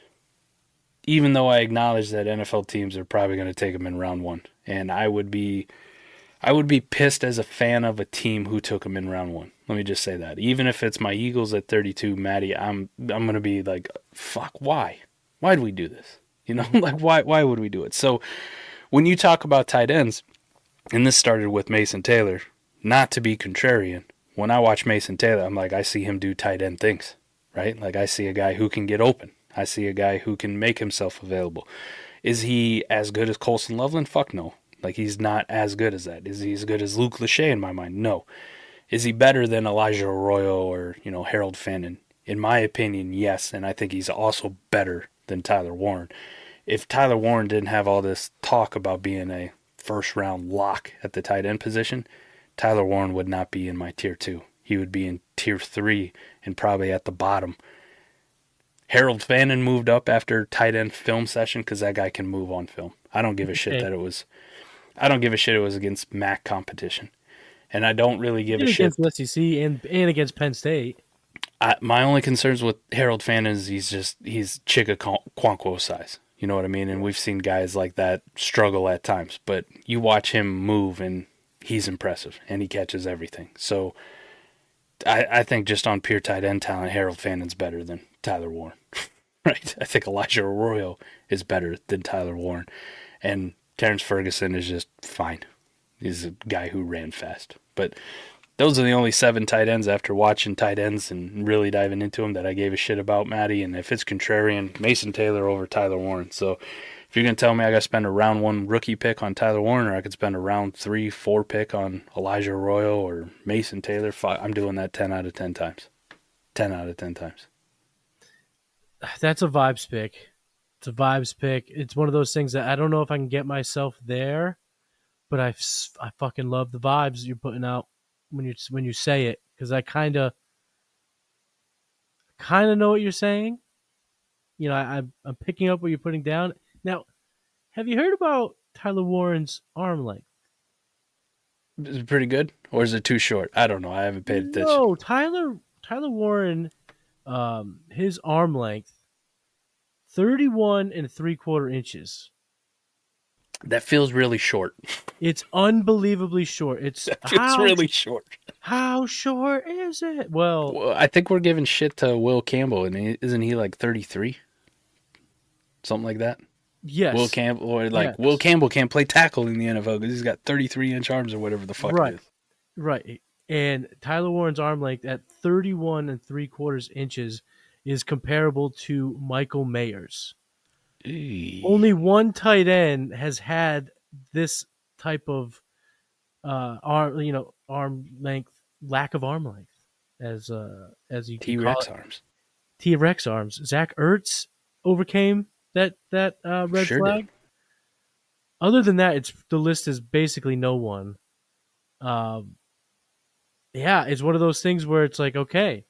even though I acknowledge that NFL teams are probably going to take him in round 1. And I would be pissed as a fan of a team who took him in round 1. Let me just say that. Even if it's my Eagles at 32, Matty, I'm going to be like, fuck, why? Why do we do this? Like, why would we do it? So when you talk about tight ends, and this started with Mason Taylor, not to be contrarian, when I watch Mason Taylor, I'm like, I see him do tight end things, right? Like, I see a guy who can get open. I see a guy who can make himself available. Is he as good as Colston Loveland? Fuck no. Like, he's not as good as that. Is he as good as Luke Lachey in my mind? No. Is he better than Elijah Arroyo or, Harold Fannin? In my opinion, yes, and I think he's also better than Tyler Warren. If Tyler Warren didn't have all this talk about being a first-round lock at the tight end position, Tyler Warren would not be in my tier 2. He would be in tier 3 and probably at the bottom. Harold Fannin moved up after tight end film session because that guy can move on film. I don't give a shit that it was. I don't give a shit it was against MAC competition, and I don't really give a shit against SEC and against Penn State. My only concerns with Harold Fannin is he's Chika Okonkwo size. You know what I mean? And we've seen guys like that struggle at times, but you watch him move and he's impressive and he catches everything. So I think just on pure tight end talent, Harold Fannin's better than Tyler Warren. Right? I think Elijah Arroyo is better than Tyler Warren. And Terrence Ferguson is just fine. He's a guy who ran fast. But those are the only 7 tight ends after watching tight ends and really diving into them that I gave a shit about, Matty. And if it's contrarian, Mason Taylor over Tyler Warren. So if you're going to tell me I got to spend a round 1 rookie pick on Tyler Warren, or I could spend a round 3, 4 pick on Elijah Arroyo or Mason Taylor, I'm doing that 10 out of 10 times. 10 out of 10 times. That's a vibes pick. It's a vibes pick. It's one of those things that I don't know if I can get myself there, but I fucking love the vibes you're putting out when you say it, because I kind of know what you're saying, I'm picking up what you're putting down. Now, have you heard about Tyler Warren's arm length? Is it pretty good, or is it too short? I don't know. I haven't paid attention. No, Tyler Warren, his arm length, 31 3/4 inches. That feels really short. It's unbelievably short. It's really short. How short is it? Well, I think we're giving shit to Will Campbell, and isn't he like 33? Something like that? Yes. Will Campbell can't play tackle in the NFL because he's got 33-inch arms or whatever the fuck it is. Right. And Tyler Warren's arm length at 31 3/4 inches is comparable to Michael Mayer's. Only one tight end has had this type of arm length, lack of arm length, as you T-Rex arms. T-Rex arms. Zach Ertz overcame that red flag. Did. Other than that, the list is basically no one. It's one of those things where it's like, okay,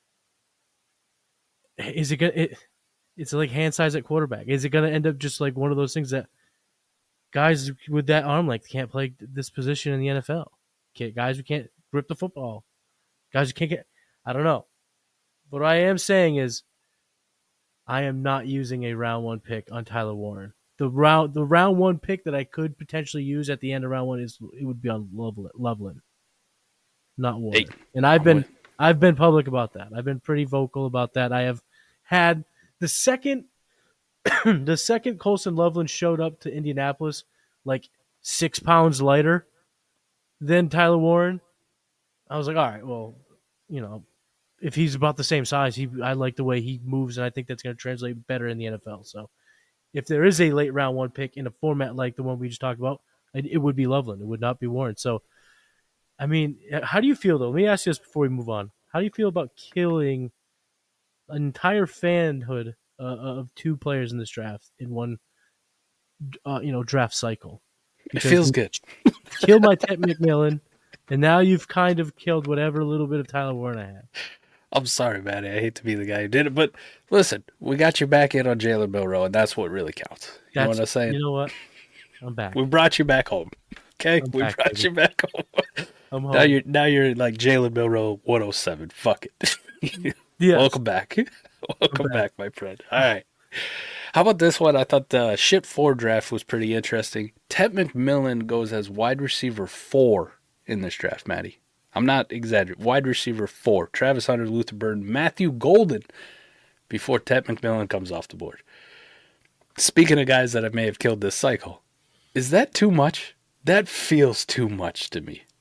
is it gonna? It's like hand size at quarterback. Is it going to end up just like one of those things that guys with that arm length can't play this position in the NFL? Guys who can't grip the football. Guys who can't get... I don't know. But what I am saying is I am not using a round 1 pick on Tyler Warren. The round 1 pick that I could potentially use at the end of round 1 would be on Loveland, not Warren. Hey, and I've been public about that. I've been pretty vocal about that. I have had... The second Colson Loveland showed up to Indianapolis, like 6 pounds lighter than Tyler Warren, I was like, all right, well, if he's about the same size, I like the way he moves, and I think that's going to translate better in the NFL. So if there is a late round 1 pick in a format like the one we just talked about, it would be Loveland. It would not be Warren. So, I mean, how do you feel, though? Let me ask you this before we move on. How do you feel about killing an entire fanhood of 2 players in this draft in one, draft cycle? Because it feels good. Kill my Ted McMillan, and now you've kind of killed whatever little bit of Tyler Warren I had. I'm sorry, Matty. I hate to be the guy who did it, but listen, we got you back in on Jalen Milroe, and that's what really counts. You know what I'm saying? You know what? I'm back. We brought you back home. Okay, brought you back home. I'm home. Now you're like Jalen Milroe 107. Fuck it. Yes. Welcome back. Welcome back, my friend. All right. How about this one? I thought the shit 4 draft was pretty interesting. Ted McMillan goes as wide receiver 4 in this draft, Matty. I'm not exaggerating. Wide receiver 4. Travis Hunter, Luther Burden, Matthew Golden before Ted McMillan comes off the board. Speaking of guys that I may have killed this cycle, is that too much? That feels too much to me.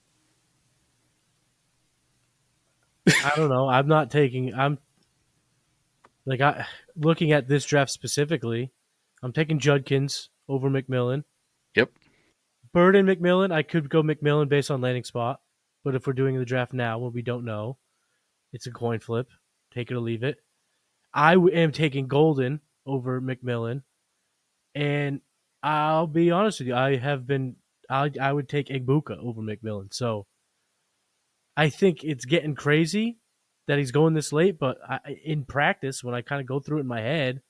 I don't know. Looking at this draft specifically, I'm taking Judkins over McMillan. Yep. Bird and McMillan, I could go McMillan based on landing spot. But if we're doing the draft now when we don't know, it's a coin flip. Take it or leave it. I am taking Golden over McMillan. And I'll be honest with you, I would take Egbuka over McMillan. So I think it's getting crazy that he's going this late, but in practice, when I kind of go through it in my head,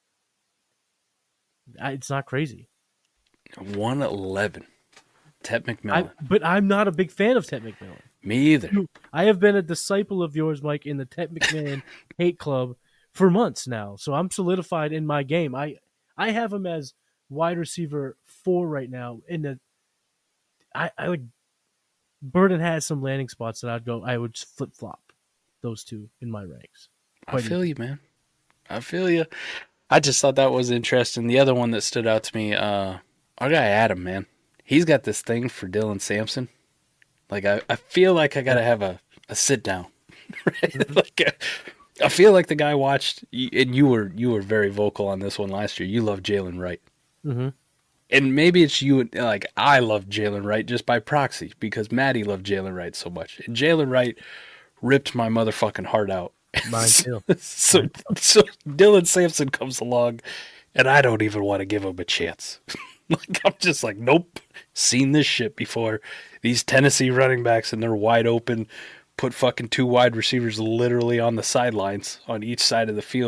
it's not crazy. 111. Ted McMillan. But I'm not a big fan of Ted McMillan. Me either. I have been a disciple of yours, Mike, in the Ted McMillan hate club for months now. So I'm solidified in my game. I have him as wide receiver 4 right now. I like Burden has some landing spots that I would flip flop those 2 in my ranks. I feel you, man. I feel you. I just thought that was interesting. The other one that stood out to me, our guy Adam, man. He's got this thing for Dylan Sampson. Like, I feel like I got to have a sit down. Right? Like, I feel like the guy watched, and you were very vocal on this one last year. You love Jalen Wright. Mm-hmm. And maybe it's you, like, I love Jalen Wright just by proxy because Maddie loved Jalen Wright so much. And Jalen Wright ripped my motherfucking heart out. Mine too. So Dylan Sampson comes along, and I don't even want to give him a chance. Like, I'm just like, nope. Seen this shit before. These Tennessee running backs, and they're wide open, put fucking 2 wide receivers literally on the sidelines on each side of the field,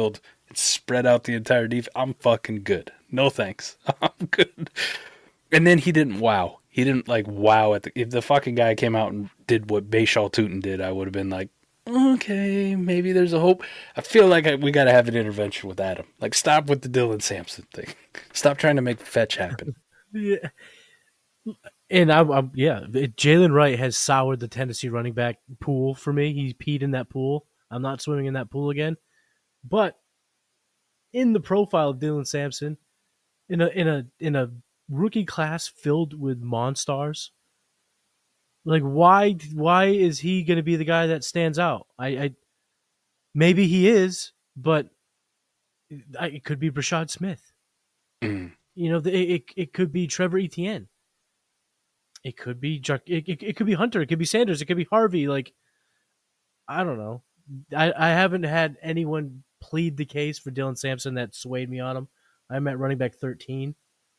and spread out the entire defense, I'm fucking good. No thanks. I'm good. And then he didn't wow. He didn't like wow at if the fucking guy came out and did what Bashal Tutin did, I would have been like, okay, maybe there's a hope. I feel like we got to have an intervention with Adam. Like, stop with the Dylan Sampson thing. Stop trying to make fetch happen. Yeah. And Jalen Wright has soured the Tennessee running back pool for me. He peed in that pool. I'm not swimming in that pool again. But in the profile of Dylan Sampson, in a rookie class filled with monsters, like why is he going to be the guy that stands out? I maybe he is, but it could be Brashad Smith. Mm. You know, it could be Trevor Etienne. It could be it could be Hunter. It could be Sanders. It could be Harvey. Like, I don't know. I haven't had anyone plead the case for Dylan Sampson that swayed me on him. I'm at running back 13.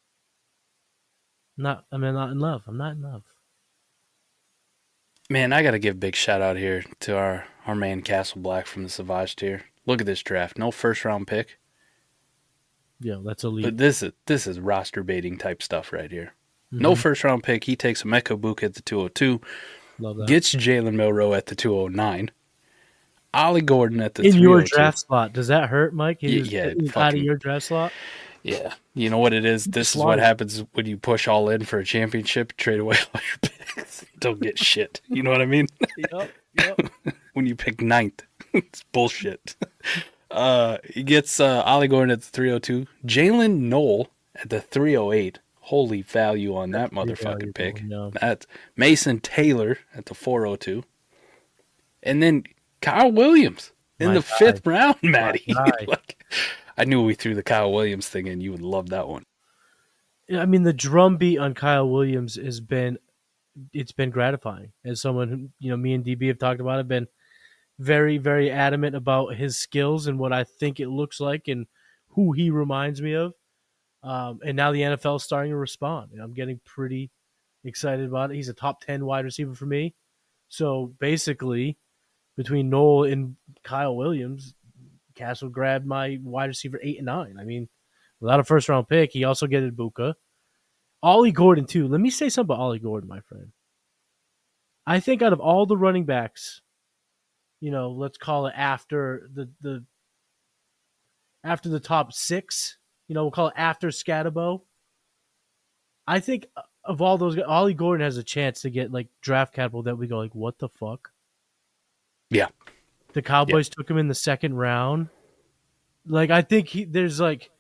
I'm not in love. I'm not in love. Man, I got to give a big shout out here to our man Castle Black from the Savage tier. Look at this draft. No first round pick. Yeah, that's elite. But this is roster baiting type stuff right here. Mm-hmm. No first round pick. He takes Emeka Egbuka at the 202. Love that. Gets Jalen Milroe at the 209. Ollie Gordon at the in 302. your draft slot. Does that hurt, Mike? Yeah, out of your draft slot. Yeah, you know what it is? This is what happens when you push all in for a championship, trade away all your picks. Don't get shit. You know what I mean? Yep. When you pick 9th, it's bullshit. He gets Ollie Gordon at the 302. Jalen Knoll at the 308. Holy value on that motherfucking pick. No. That's Mason Taylor at the 402. And then Kyle Williams in the 5th round, Matty. Like, I knew we threw the Kyle Williams thing in. You would love that one. I mean, the drumbeat on Kyle Williams has been gratifying. As someone who, me and DB have talked about, I've been very, very adamant about his skills and what I think it looks like and who he reminds me of. And now the NFL is starting to respond. And I'm getting pretty excited about it. He's a top 10 wide receiver for me. So basically, between Knoll and Kyle Williams, Castle grabbed my wide receiver 8 and 9. I mean, without a first-round pick, he also gets Egbuka. Ollie Gordon, too. Let me say something about Ollie Gordon, my friend. I think out of all the running backs, let's call it after the top 6, we'll call it after Scatabo. I think of all those guys, Ollie Gordon has a chance to get like draft capital that we go like, what the fuck? Yeah. The Cowboys took him in the 2nd round. Like, I think there's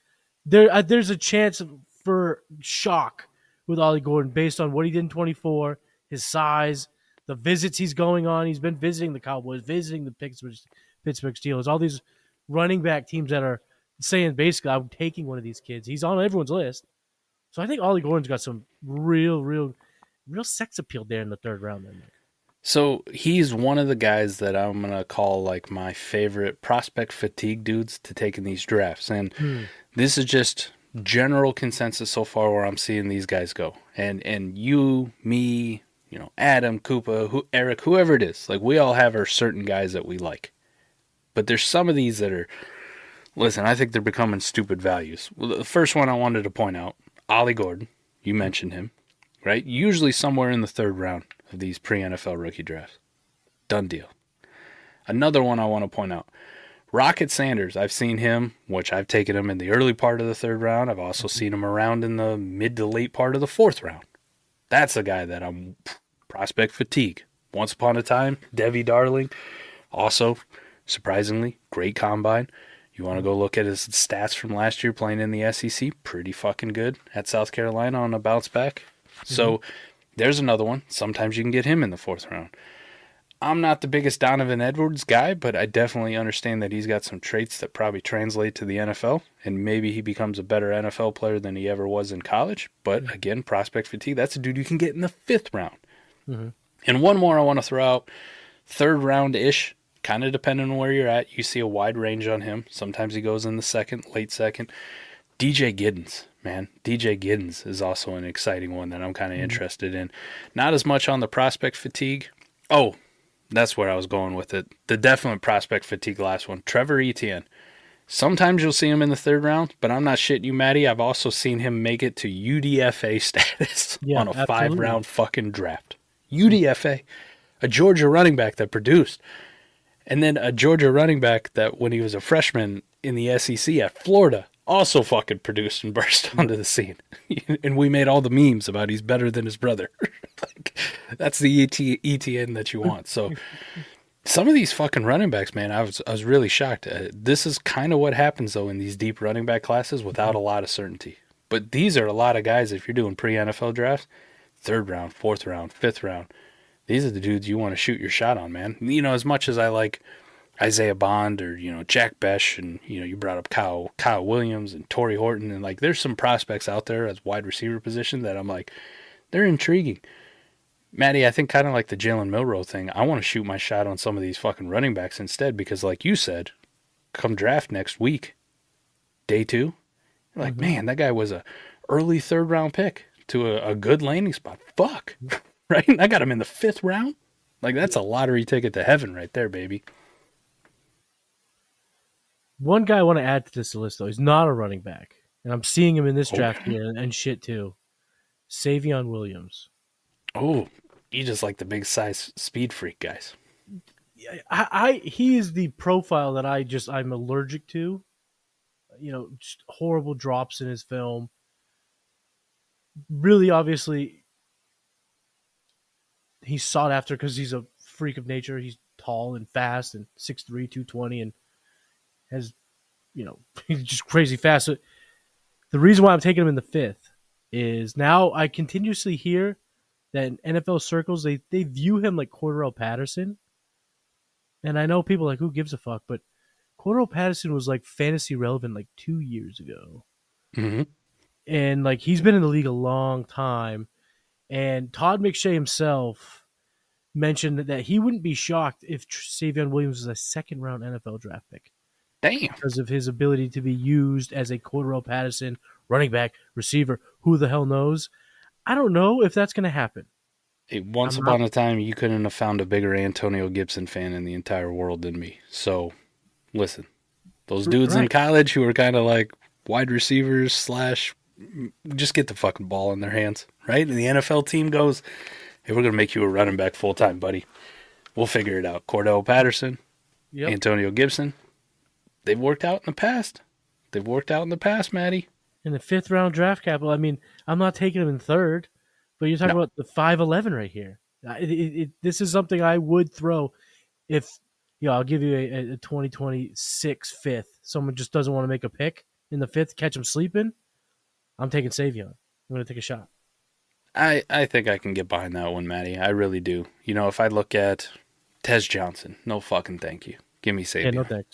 a chance for shock with Ollie Gordon based on what he did in 24, his size, the visits he's going on. He's been visiting the Cowboys, visiting the Pittsburgh Steelers, all these running back teams that are saying basically, I'm taking one of these kids. He's on everyone's list. So I think Ollie Gordon's got some real sex appeal there in the 3rd round. Then. So he's one of the guys that I'm going to call like my favorite prospect fatigue dudes to take in these drafts. And this is just general consensus so far where I'm seeing these guys go. And you, me, Adam, Koopa, Eric, whoever it is, like we all have our certain guys that we like. But there's some of these that are, listen, I think they're becoming stupid values. Well, the first one I wanted to point out, Ollie Gordon, you mentioned him, right? Usually somewhere in the 3rd round of these pre-NFL rookie drafts. Done deal. Another one I want to point out, Rocket Sanders. I've seen him, which I've taken him in the early part of the 3rd round. I've also seen him around in the mid to late part of the 4th round. That's a guy that I'm prospect fatigue. Once upon a time, Devi Darling, also, surprisingly, great combine. You want to go look at his stats from last year playing in the SEC? Pretty fucking good at South Carolina on a bounce back. So there's another one. Sometimes you can get him in the 4th round. I'm not the biggest Donovan Edwards guy, but I definitely understand that he's got some traits that probably translate to the NFL, and maybe he becomes a better NFL player than he ever was in college. But again, prospect fatigue, that's a dude you can get in the 5th round. Mm-hmm. And one more I want to throw out, 3rd round-ish, kind of depending on where you're at. You see a wide range on him. Sometimes he goes in the 2nd, late 2nd. DJ Giddens, man. DJ Giddens is also an exciting one that I'm kind of interested in. Not as much on the prospect fatigue. Oh, that's where I was going with it. The definite prospect fatigue last one. Trevor Etienne. Sometimes you'll see him in the third round, but I'm not shitting you, Maddie. I've also seen him make it to UDFA status on a 5-round fucking draft. UDFA, a Georgia running back that produced. And then a Georgia running back that when he was a freshman in the SEC at Florida also fucking produced and burst onto the scene. And we made all the memes about he's better than his brother. Like, that's the ETN that you want. So some of these fucking running backs, man, I was really shocked. This is kind of what happens, though, in these deep running back classes without a lot of certainty. But these are a lot of guys, if you're doing pre-NFL drafts, 3rd round, 4th round, 5th round. These are the dudes you want to shoot your shot on, man. You know, as much as I like Isaiah Bond or, you know, Jack Besh and, you know, you brought up Kyle Williams and Torrey Horton. And, like, there's some prospects out there as wide receiver position that I'm like, they're intriguing. Maddie, I think kind of like the Jalen Milroe thing, I want to shoot my shot on some of these fucking running backs instead because, like you said, come draft next week, day 2, you're like, man, that guy was a early 3rd round pick to a good landing spot. Fuck, right? I got him in the 5th round. Like, that's a lottery ticket to heaven right there, baby. One guy I want to add to this list, though, he's not a running back, and I'm seeing him in this draft here and shit, too. Savion Williams. Oh, you just like the big size speed freak guys. He is the profile that I'm allergic to. You know, just horrible drops in his film. Really, obviously, he's sought after because he's a freak of nature. He's tall and fast and 6'3", 220, and has, you know, he's just crazy fast. So the reason why I'm taking him in the 5th is now I continuously hear that in NFL circles, they view him like Cordarrelle Patterson. And I know people are like, who gives a fuck? But Cordarrelle Patterson was like fantasy relevant like 2 years ago. Mm-hmm. And like he's been in the league a long time. And Todd McShay himself mentioned that he wouldn't be shocked if Savion Williams was a 2nd round NFL draft pick. Damn. Because of his ability to be used as a Cordarrelle Patterson running back, receiver. Who the hell knows? I don't know if that's going to happen. Once upon a time, you couldn't have found a bigger Antonio Gibson fan in the entire world than me. So, listen, those dudes in college who were kind of like wide receivers / just get the fucking ball in their hands, right? And the NFL team goes, hey, we're going to make you a running back full-time, buddy. We'll figure it out. Cordarrelle Patterson, Antonio Gibson, they've worked out in the past. Maddie. In the 5th round draft capital, I mean, I'm not taking him in 3rd, but you're talking about the 5'11" right here. This is something I would throw if, I'll give you a 2026 5th. Someone just doesn't want to make a pick in the 5th, catch him sleeping. I'm taking Savion. I'm going to take a shot. I think I can get behind that one, Maddie. I really do. You know, if I look at Tez Johnson, no fucking thank you. Give me Savion. Yeah, no thanks.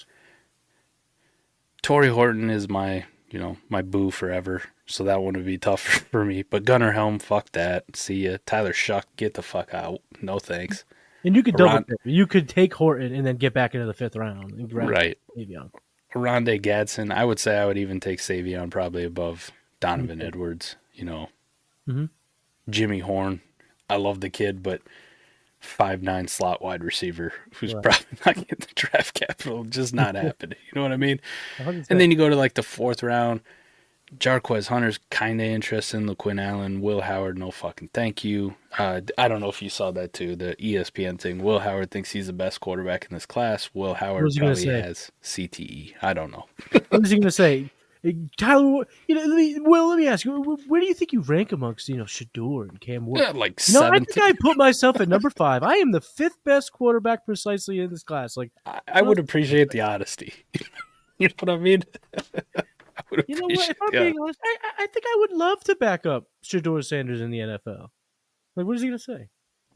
Torrey Horton is my boo forever, so that one would be tough for me. But Gunnar Helm, fuck that. See ya. Tyler Shuck, get the fuck out. No thanks. And you could double pick. You could take Horton and then get back into the 5th round. And grab Savion. Rondé Gadsden, I would say I would even take Savion probably above Donovan Edwards. You know, Jimmy Horn. I love the kid, but 5'9" slot wide receiver who's probably not getting the draft capital, just not happening. You know what I mean? 100%. And then you go to like the 4th round. Jarquez Hunter's kind of interested in LaQuinn Allen. Will Howard, no fucking thank you. I don't know if you saw that too, the ESPN thing. Will Howard thinks he's the best quarterback in this class. Will Howard probably has CTE. I don't know. What was he going to say? Tyler, let me ask you, where do you think you rank amongst, Shedeur and Cam Ward? Yeah, like 17. I think I put myself at number 5. I am the 5th best quarterback precisely in this class. Like, I would appreciate the honesty. You know what I mean? You know what? If I'm being honest, I think I would love to back up Shedeur Sanders in the NFL. Like, what is he going to say?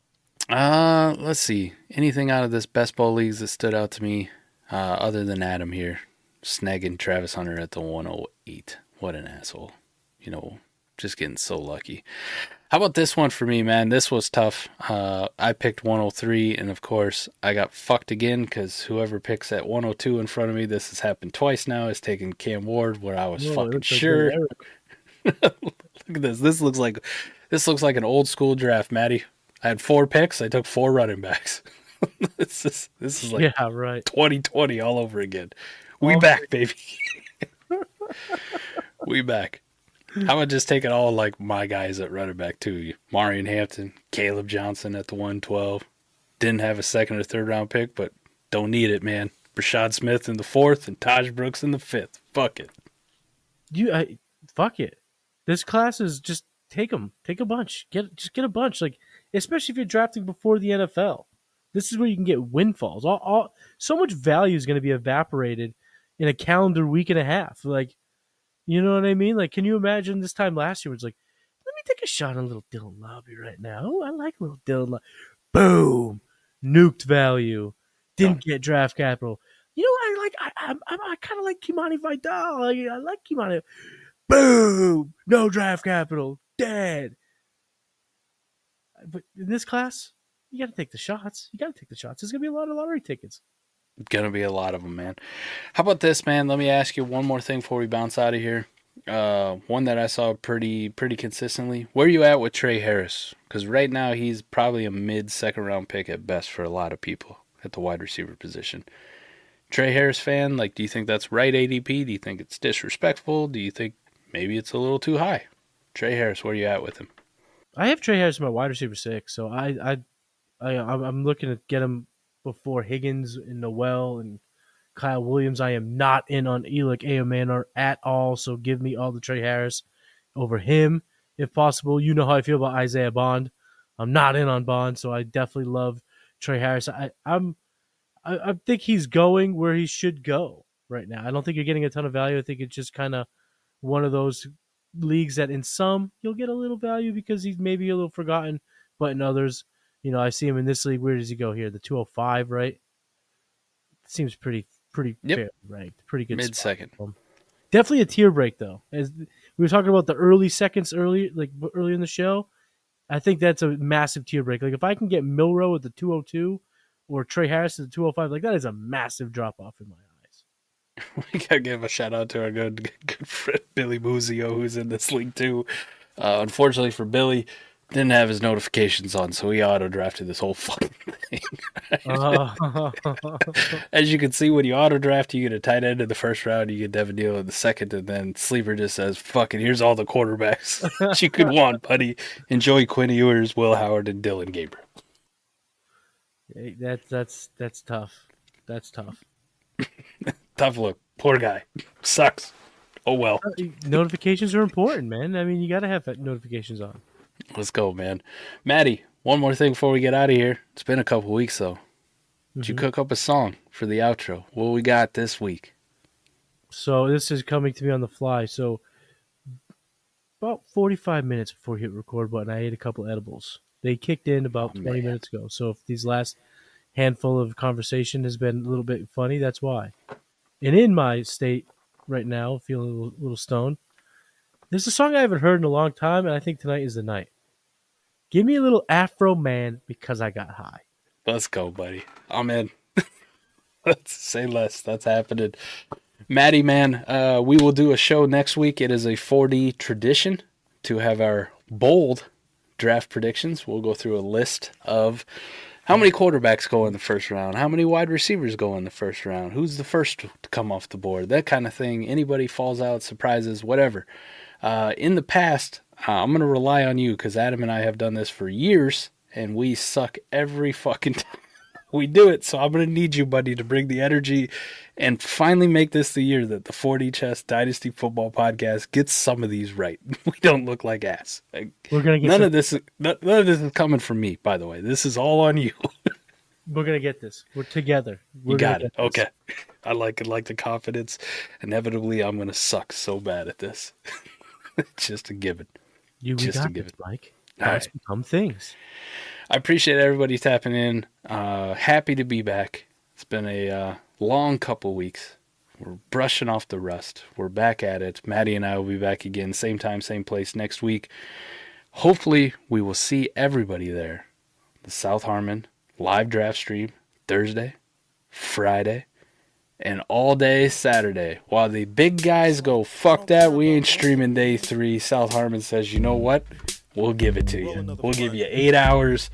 Let's see. Anything out of this best ball leagues that stood out to me, other than Adam here? Snagging Travis Hunter at the 108. What an asshole. Just getting so lucky. How about this one for me, man? This was tough. I picked 103, and of course, I got fucked again because whoever picks at 102 in front of me, this has happened twice now, is taking Cam Ward where I was fucking sure. Look at this. This looks like an old school draft, Maddie. I had 4 picks. I took 4 running backs. This is like 2020 all over again. We back, baby. We back. I'm going to just take it all like my guys at running back, too. Marion Hampton, Caleb Johnson at the 112. Didn't have a second or third round pick, but don't need it, man. Brashad Smith in the 4th and Taj Brooks in the 5th. Fuck it. Fuck it. This class is just take them. Take a bunch. Just get a bunch. Like, especially if you're drafting before the NFL. This is where you can get windfalls. So much value is going to be evaporated in a calendar week and a half. Like, you know what I mean? Like, can you imagine this time last year? It's like, let me take a shot on little Dylan Lobby right now. Oh, I like little Dylan Lobby. Boom, nuked value. Didn't get draft capital. You know, I kind of like Kimani Vidal. I like Kimani. Boom, no draft capital. Dead. But in this class, you got to take the shots. There's going to be a lot of lottery tickets. Going to be a lot of them, man. How about this, man? Let me ask you one more thing before we bounce out of here. One that I saw pretty consistently. Where are you at with Trey Harris? Because right now he's probably a mid-second round pick at best for a lot of people at the wide receiver position. Trey Harris fan, like, do you think that's right ADP? Do you think it's disrespectful? Do you think maybe it's a little too high? Trey Harris, where are you at with him? I have Trey Harris in my wide receiver 6, so I'm looking to get him before Higgins and Noel and Kyle Williams. I am not in on Elick Eomanor at all, so give me all the Trey Harris over him if possible. You know how I feel about Isaiah Bond. I'm not in on Bond, so I definitely love Trey Harris. I think he's going where he should go right now. I don't think you're getting a ton of value. I think it's just kind of one of those leagues that in some you'll get a little value because he's maybe a little forgotten, but in others, you know, I see him in this league. Where does he go here? The 205, right? Seems pretty fair, right? Pretty good. Mid-second. Definitely a tier break though. As we were talking about the early seconds early in the show, I think that's a massive tier break. Like if I can get Milrow at the 202 or Trey Harris at the 205, like that is a massive drop off in my eyes. We gotta give a shout out to our good friend Billy Muzio, who's in this league too. Unfortunately for Billy, didn't have his notifications on, so he auto drafted this whole fucking thing. As you can see, when you auto draft, you get a tight end in the first round, you get Devin Neal in the second, and then Sleeper just says, "Fuck it, here's all the quarterbacks that you could want, buddy. Enjoy Quinn Ewers, Will Howard, and Dylan Gabriel." Hey, that's tough. That's tough. Tough look. Poor guy. Sucks. Oh well. Notifications are important, man. I mean, you got to have notifications on. Let's go, man. Maddie, one more thing before we get out of here. It's been a couple weeks, though. Did you cook up a song for the outro? What we got this week? So this is coming to me on the fly. So about 45 minutes before we hit record button, I ate a couple edibles. They kicked in about 20 minutes ago. So if these last handful of conversation has been a little bit funny, that's why. And in my state right now, feeling a little stoned, there's a song I haven't heard in a long time, and I think tonight is the night. Give me a little Afro Man because I got high. Let's go, buddy. I'm in. Let's say less. That's happening. Maddie, man, we will do a show next week. It is a 4D tradition to have our bold draft predictions. We'll go through a list of how many quarterbacks go in the first round, how many wide receivers go in the first round, who's the first to come off the board, that kind of thing. Anybody falls out, surprises, whatever. In the past, I'm going to rely on you because Adam and I have done this for years, and we suck every fucking time we do it. So I'm going to need you, buddy, to bring the energy and finally make this the year that the 4D Chess Dynasty Football Podcast gets some of these right. We don't look like ass. We're gonna get none of this is coming from me, by the way. This is all on you. We're going to get this. We're together. You got it. Okay. I like it, like the confidence. Inevitably, I'm going to suck so bad at this. It's just a given. We got this, Mike. That's become things. I appreciate everybody tapping in. Happy to be back. It's been a long couple weeks. We're brushing off the rust. We're back at it. Maddie and I will be back again, same time, same place next week. Hopefully, we will see everybody there. The South Harmon live draft stream Thursday, Friday, and all day Saturday. While the big guys go, fuck that, we ain't streaming day 3. South Harmon says, you know what? We'll give it to you. We'll give you 8 hours.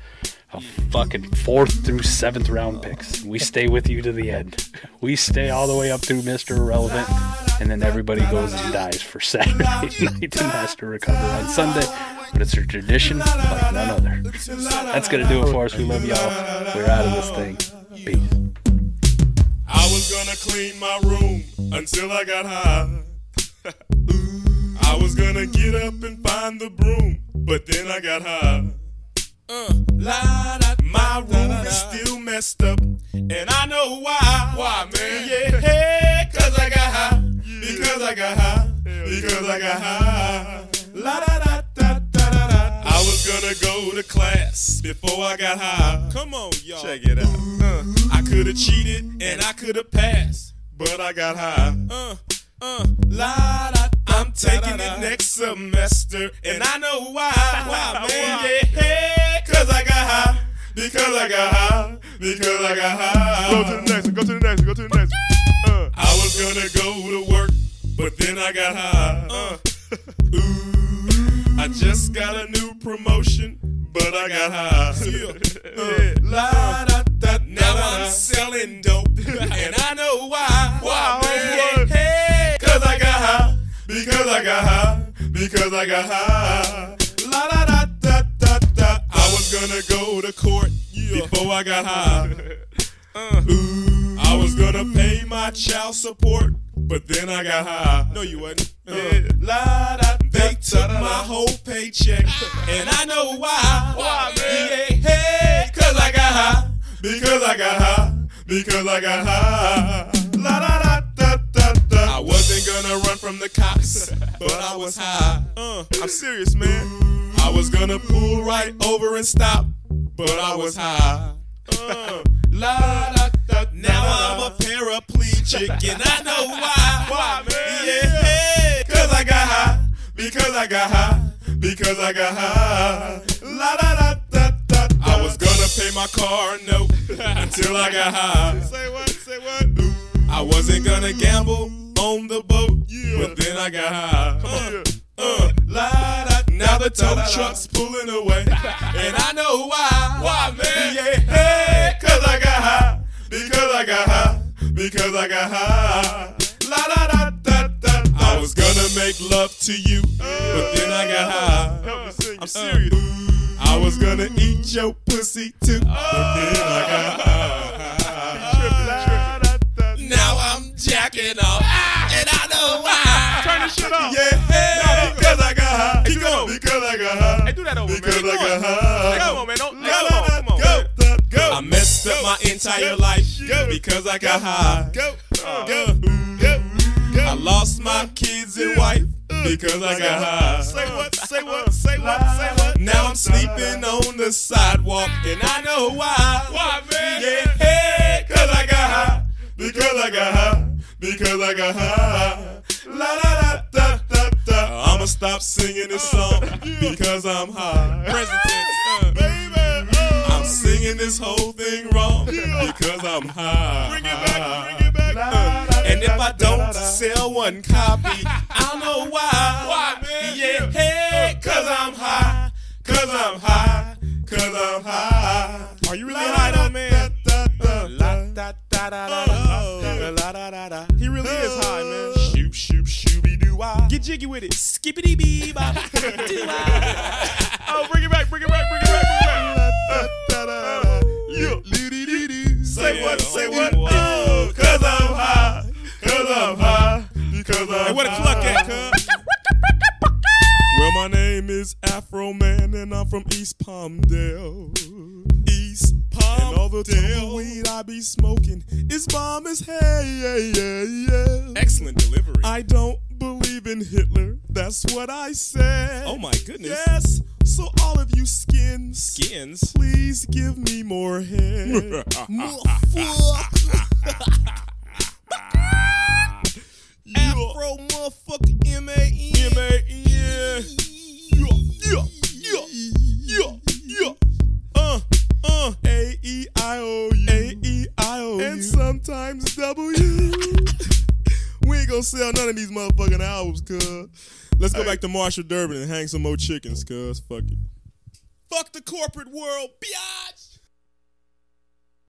of fucking 4th through 7th round picks. We stay with you to the end. We stay all the way up through Mr. Irrelevant, and then everybody goes and dies for Saturday night to Master Recover on Sunday. But it's a tradition like none other. That's going to do it for us. We love y'all. We're out of this thing. Peace. I was gonna clean my room until I got high. I was gonna get up and find the broom, but then I got high. My room is still messed up, and I know why. Why, man? Yeah, cause I got high. Because I got high. Because I got high. La da da da da da da. I was gonna go to class before I got high. Come on, y'all. Check it out. I could've cheated and I could've passed, but I got high. La da. I'm taking it next semester, and I know why. Why, man? Yeah, cause I got high. Because I got high. Because I got high. Go to the next one. Go to the next one. Go to the next one. I was gonna go to work, but then I got high. I just got a new promotion, but I got high. Now I'm selling dope, and I know why. Why, man? Hey, cause I got high. Because I got high. Because I got high. La da da da da da. I was gonna go to court before I got high. I was gonna pay my child support, but then I got high. No, you wasn't. They took my whole paycheck, and I know why. Why, man? Hey, cause I got high. Because I got high. Because I got high. La da da da da da. I wasn't gonna run from the cops, but I was high. I'm serious, man. I was gonna pull right over and stop, but I was high. La da da. Now I'm a paraplegic, and I know why. Why, man? Yeah, cause I got high. Because I got high. Because I got high. La da da da da. I was gonna pay my car note until I got high. Say what? Say what? I wasn't gonna gamble on the boat, but then I got high. La da. Now the tow truck's pulling away, and I know why. Why, man? Yeah, hey, cause I got high. Because I got high. Because I got high. La da da da da. I was gonna make love to you, but then I got high. I'm serious. I was gonna eat your pussy too, but then I got high. Now I'm jacking off, and I know why. Turn this shit off. Yeah, hey, because I got high. Keep going. Because I got high. Hey, do that over, because man. Because I got high. Come on, man. Don't, come on. Go. I messed up my entire life because I got high. Go. I lost my kids and wife because I got high. Say what? Say what? Say what? Say what? Now I'm sleeping on the sidewalk, and I know why. Why, man? Yeah, hey, cause I got high. Because I got high. Because I got high. La da da da da da. I'ma stop singing this song because I'm high. Present tense, baby. I'm singing this whole thing wrong because I'm high. Bring it back. Bring it back. And if I don't sell one copy, I know why. Why, man? Yeah, hey, cause I'm high. Cause I'm high. Cause I'm high. Are you really high though, man? He really is high, man. Shoop, shoop, shooby doo wah. Get jiggy with it. Skippity bee bop. Oh, bring it back, bring it back, bring it back, bring it back. Say what, say what? Oh, cause I'm high. Cause I'm high. Because I'm high. Hey, where the cluck at, cuz? Well, my name is Afro Man, and I'm from East Palmdale. East Palmdale. And all the tumbleweed I be smoking is bomb as hell. Excellent delivery. I don't believe in Hitler. That's what I said. Oh my goodness. Yes. So all of you skins, please give me more head. Afro motherfucker M-A-N. M-A-N. A-E-I-O-U. A-E-I-O-U. And sometimes W. We ain't gonna sell none of these motherfucking albums, cuz. Let's go back to Marshall Durbin and hang some more chickens, cuz. Fuck it. Fuck the corporate world, biatch.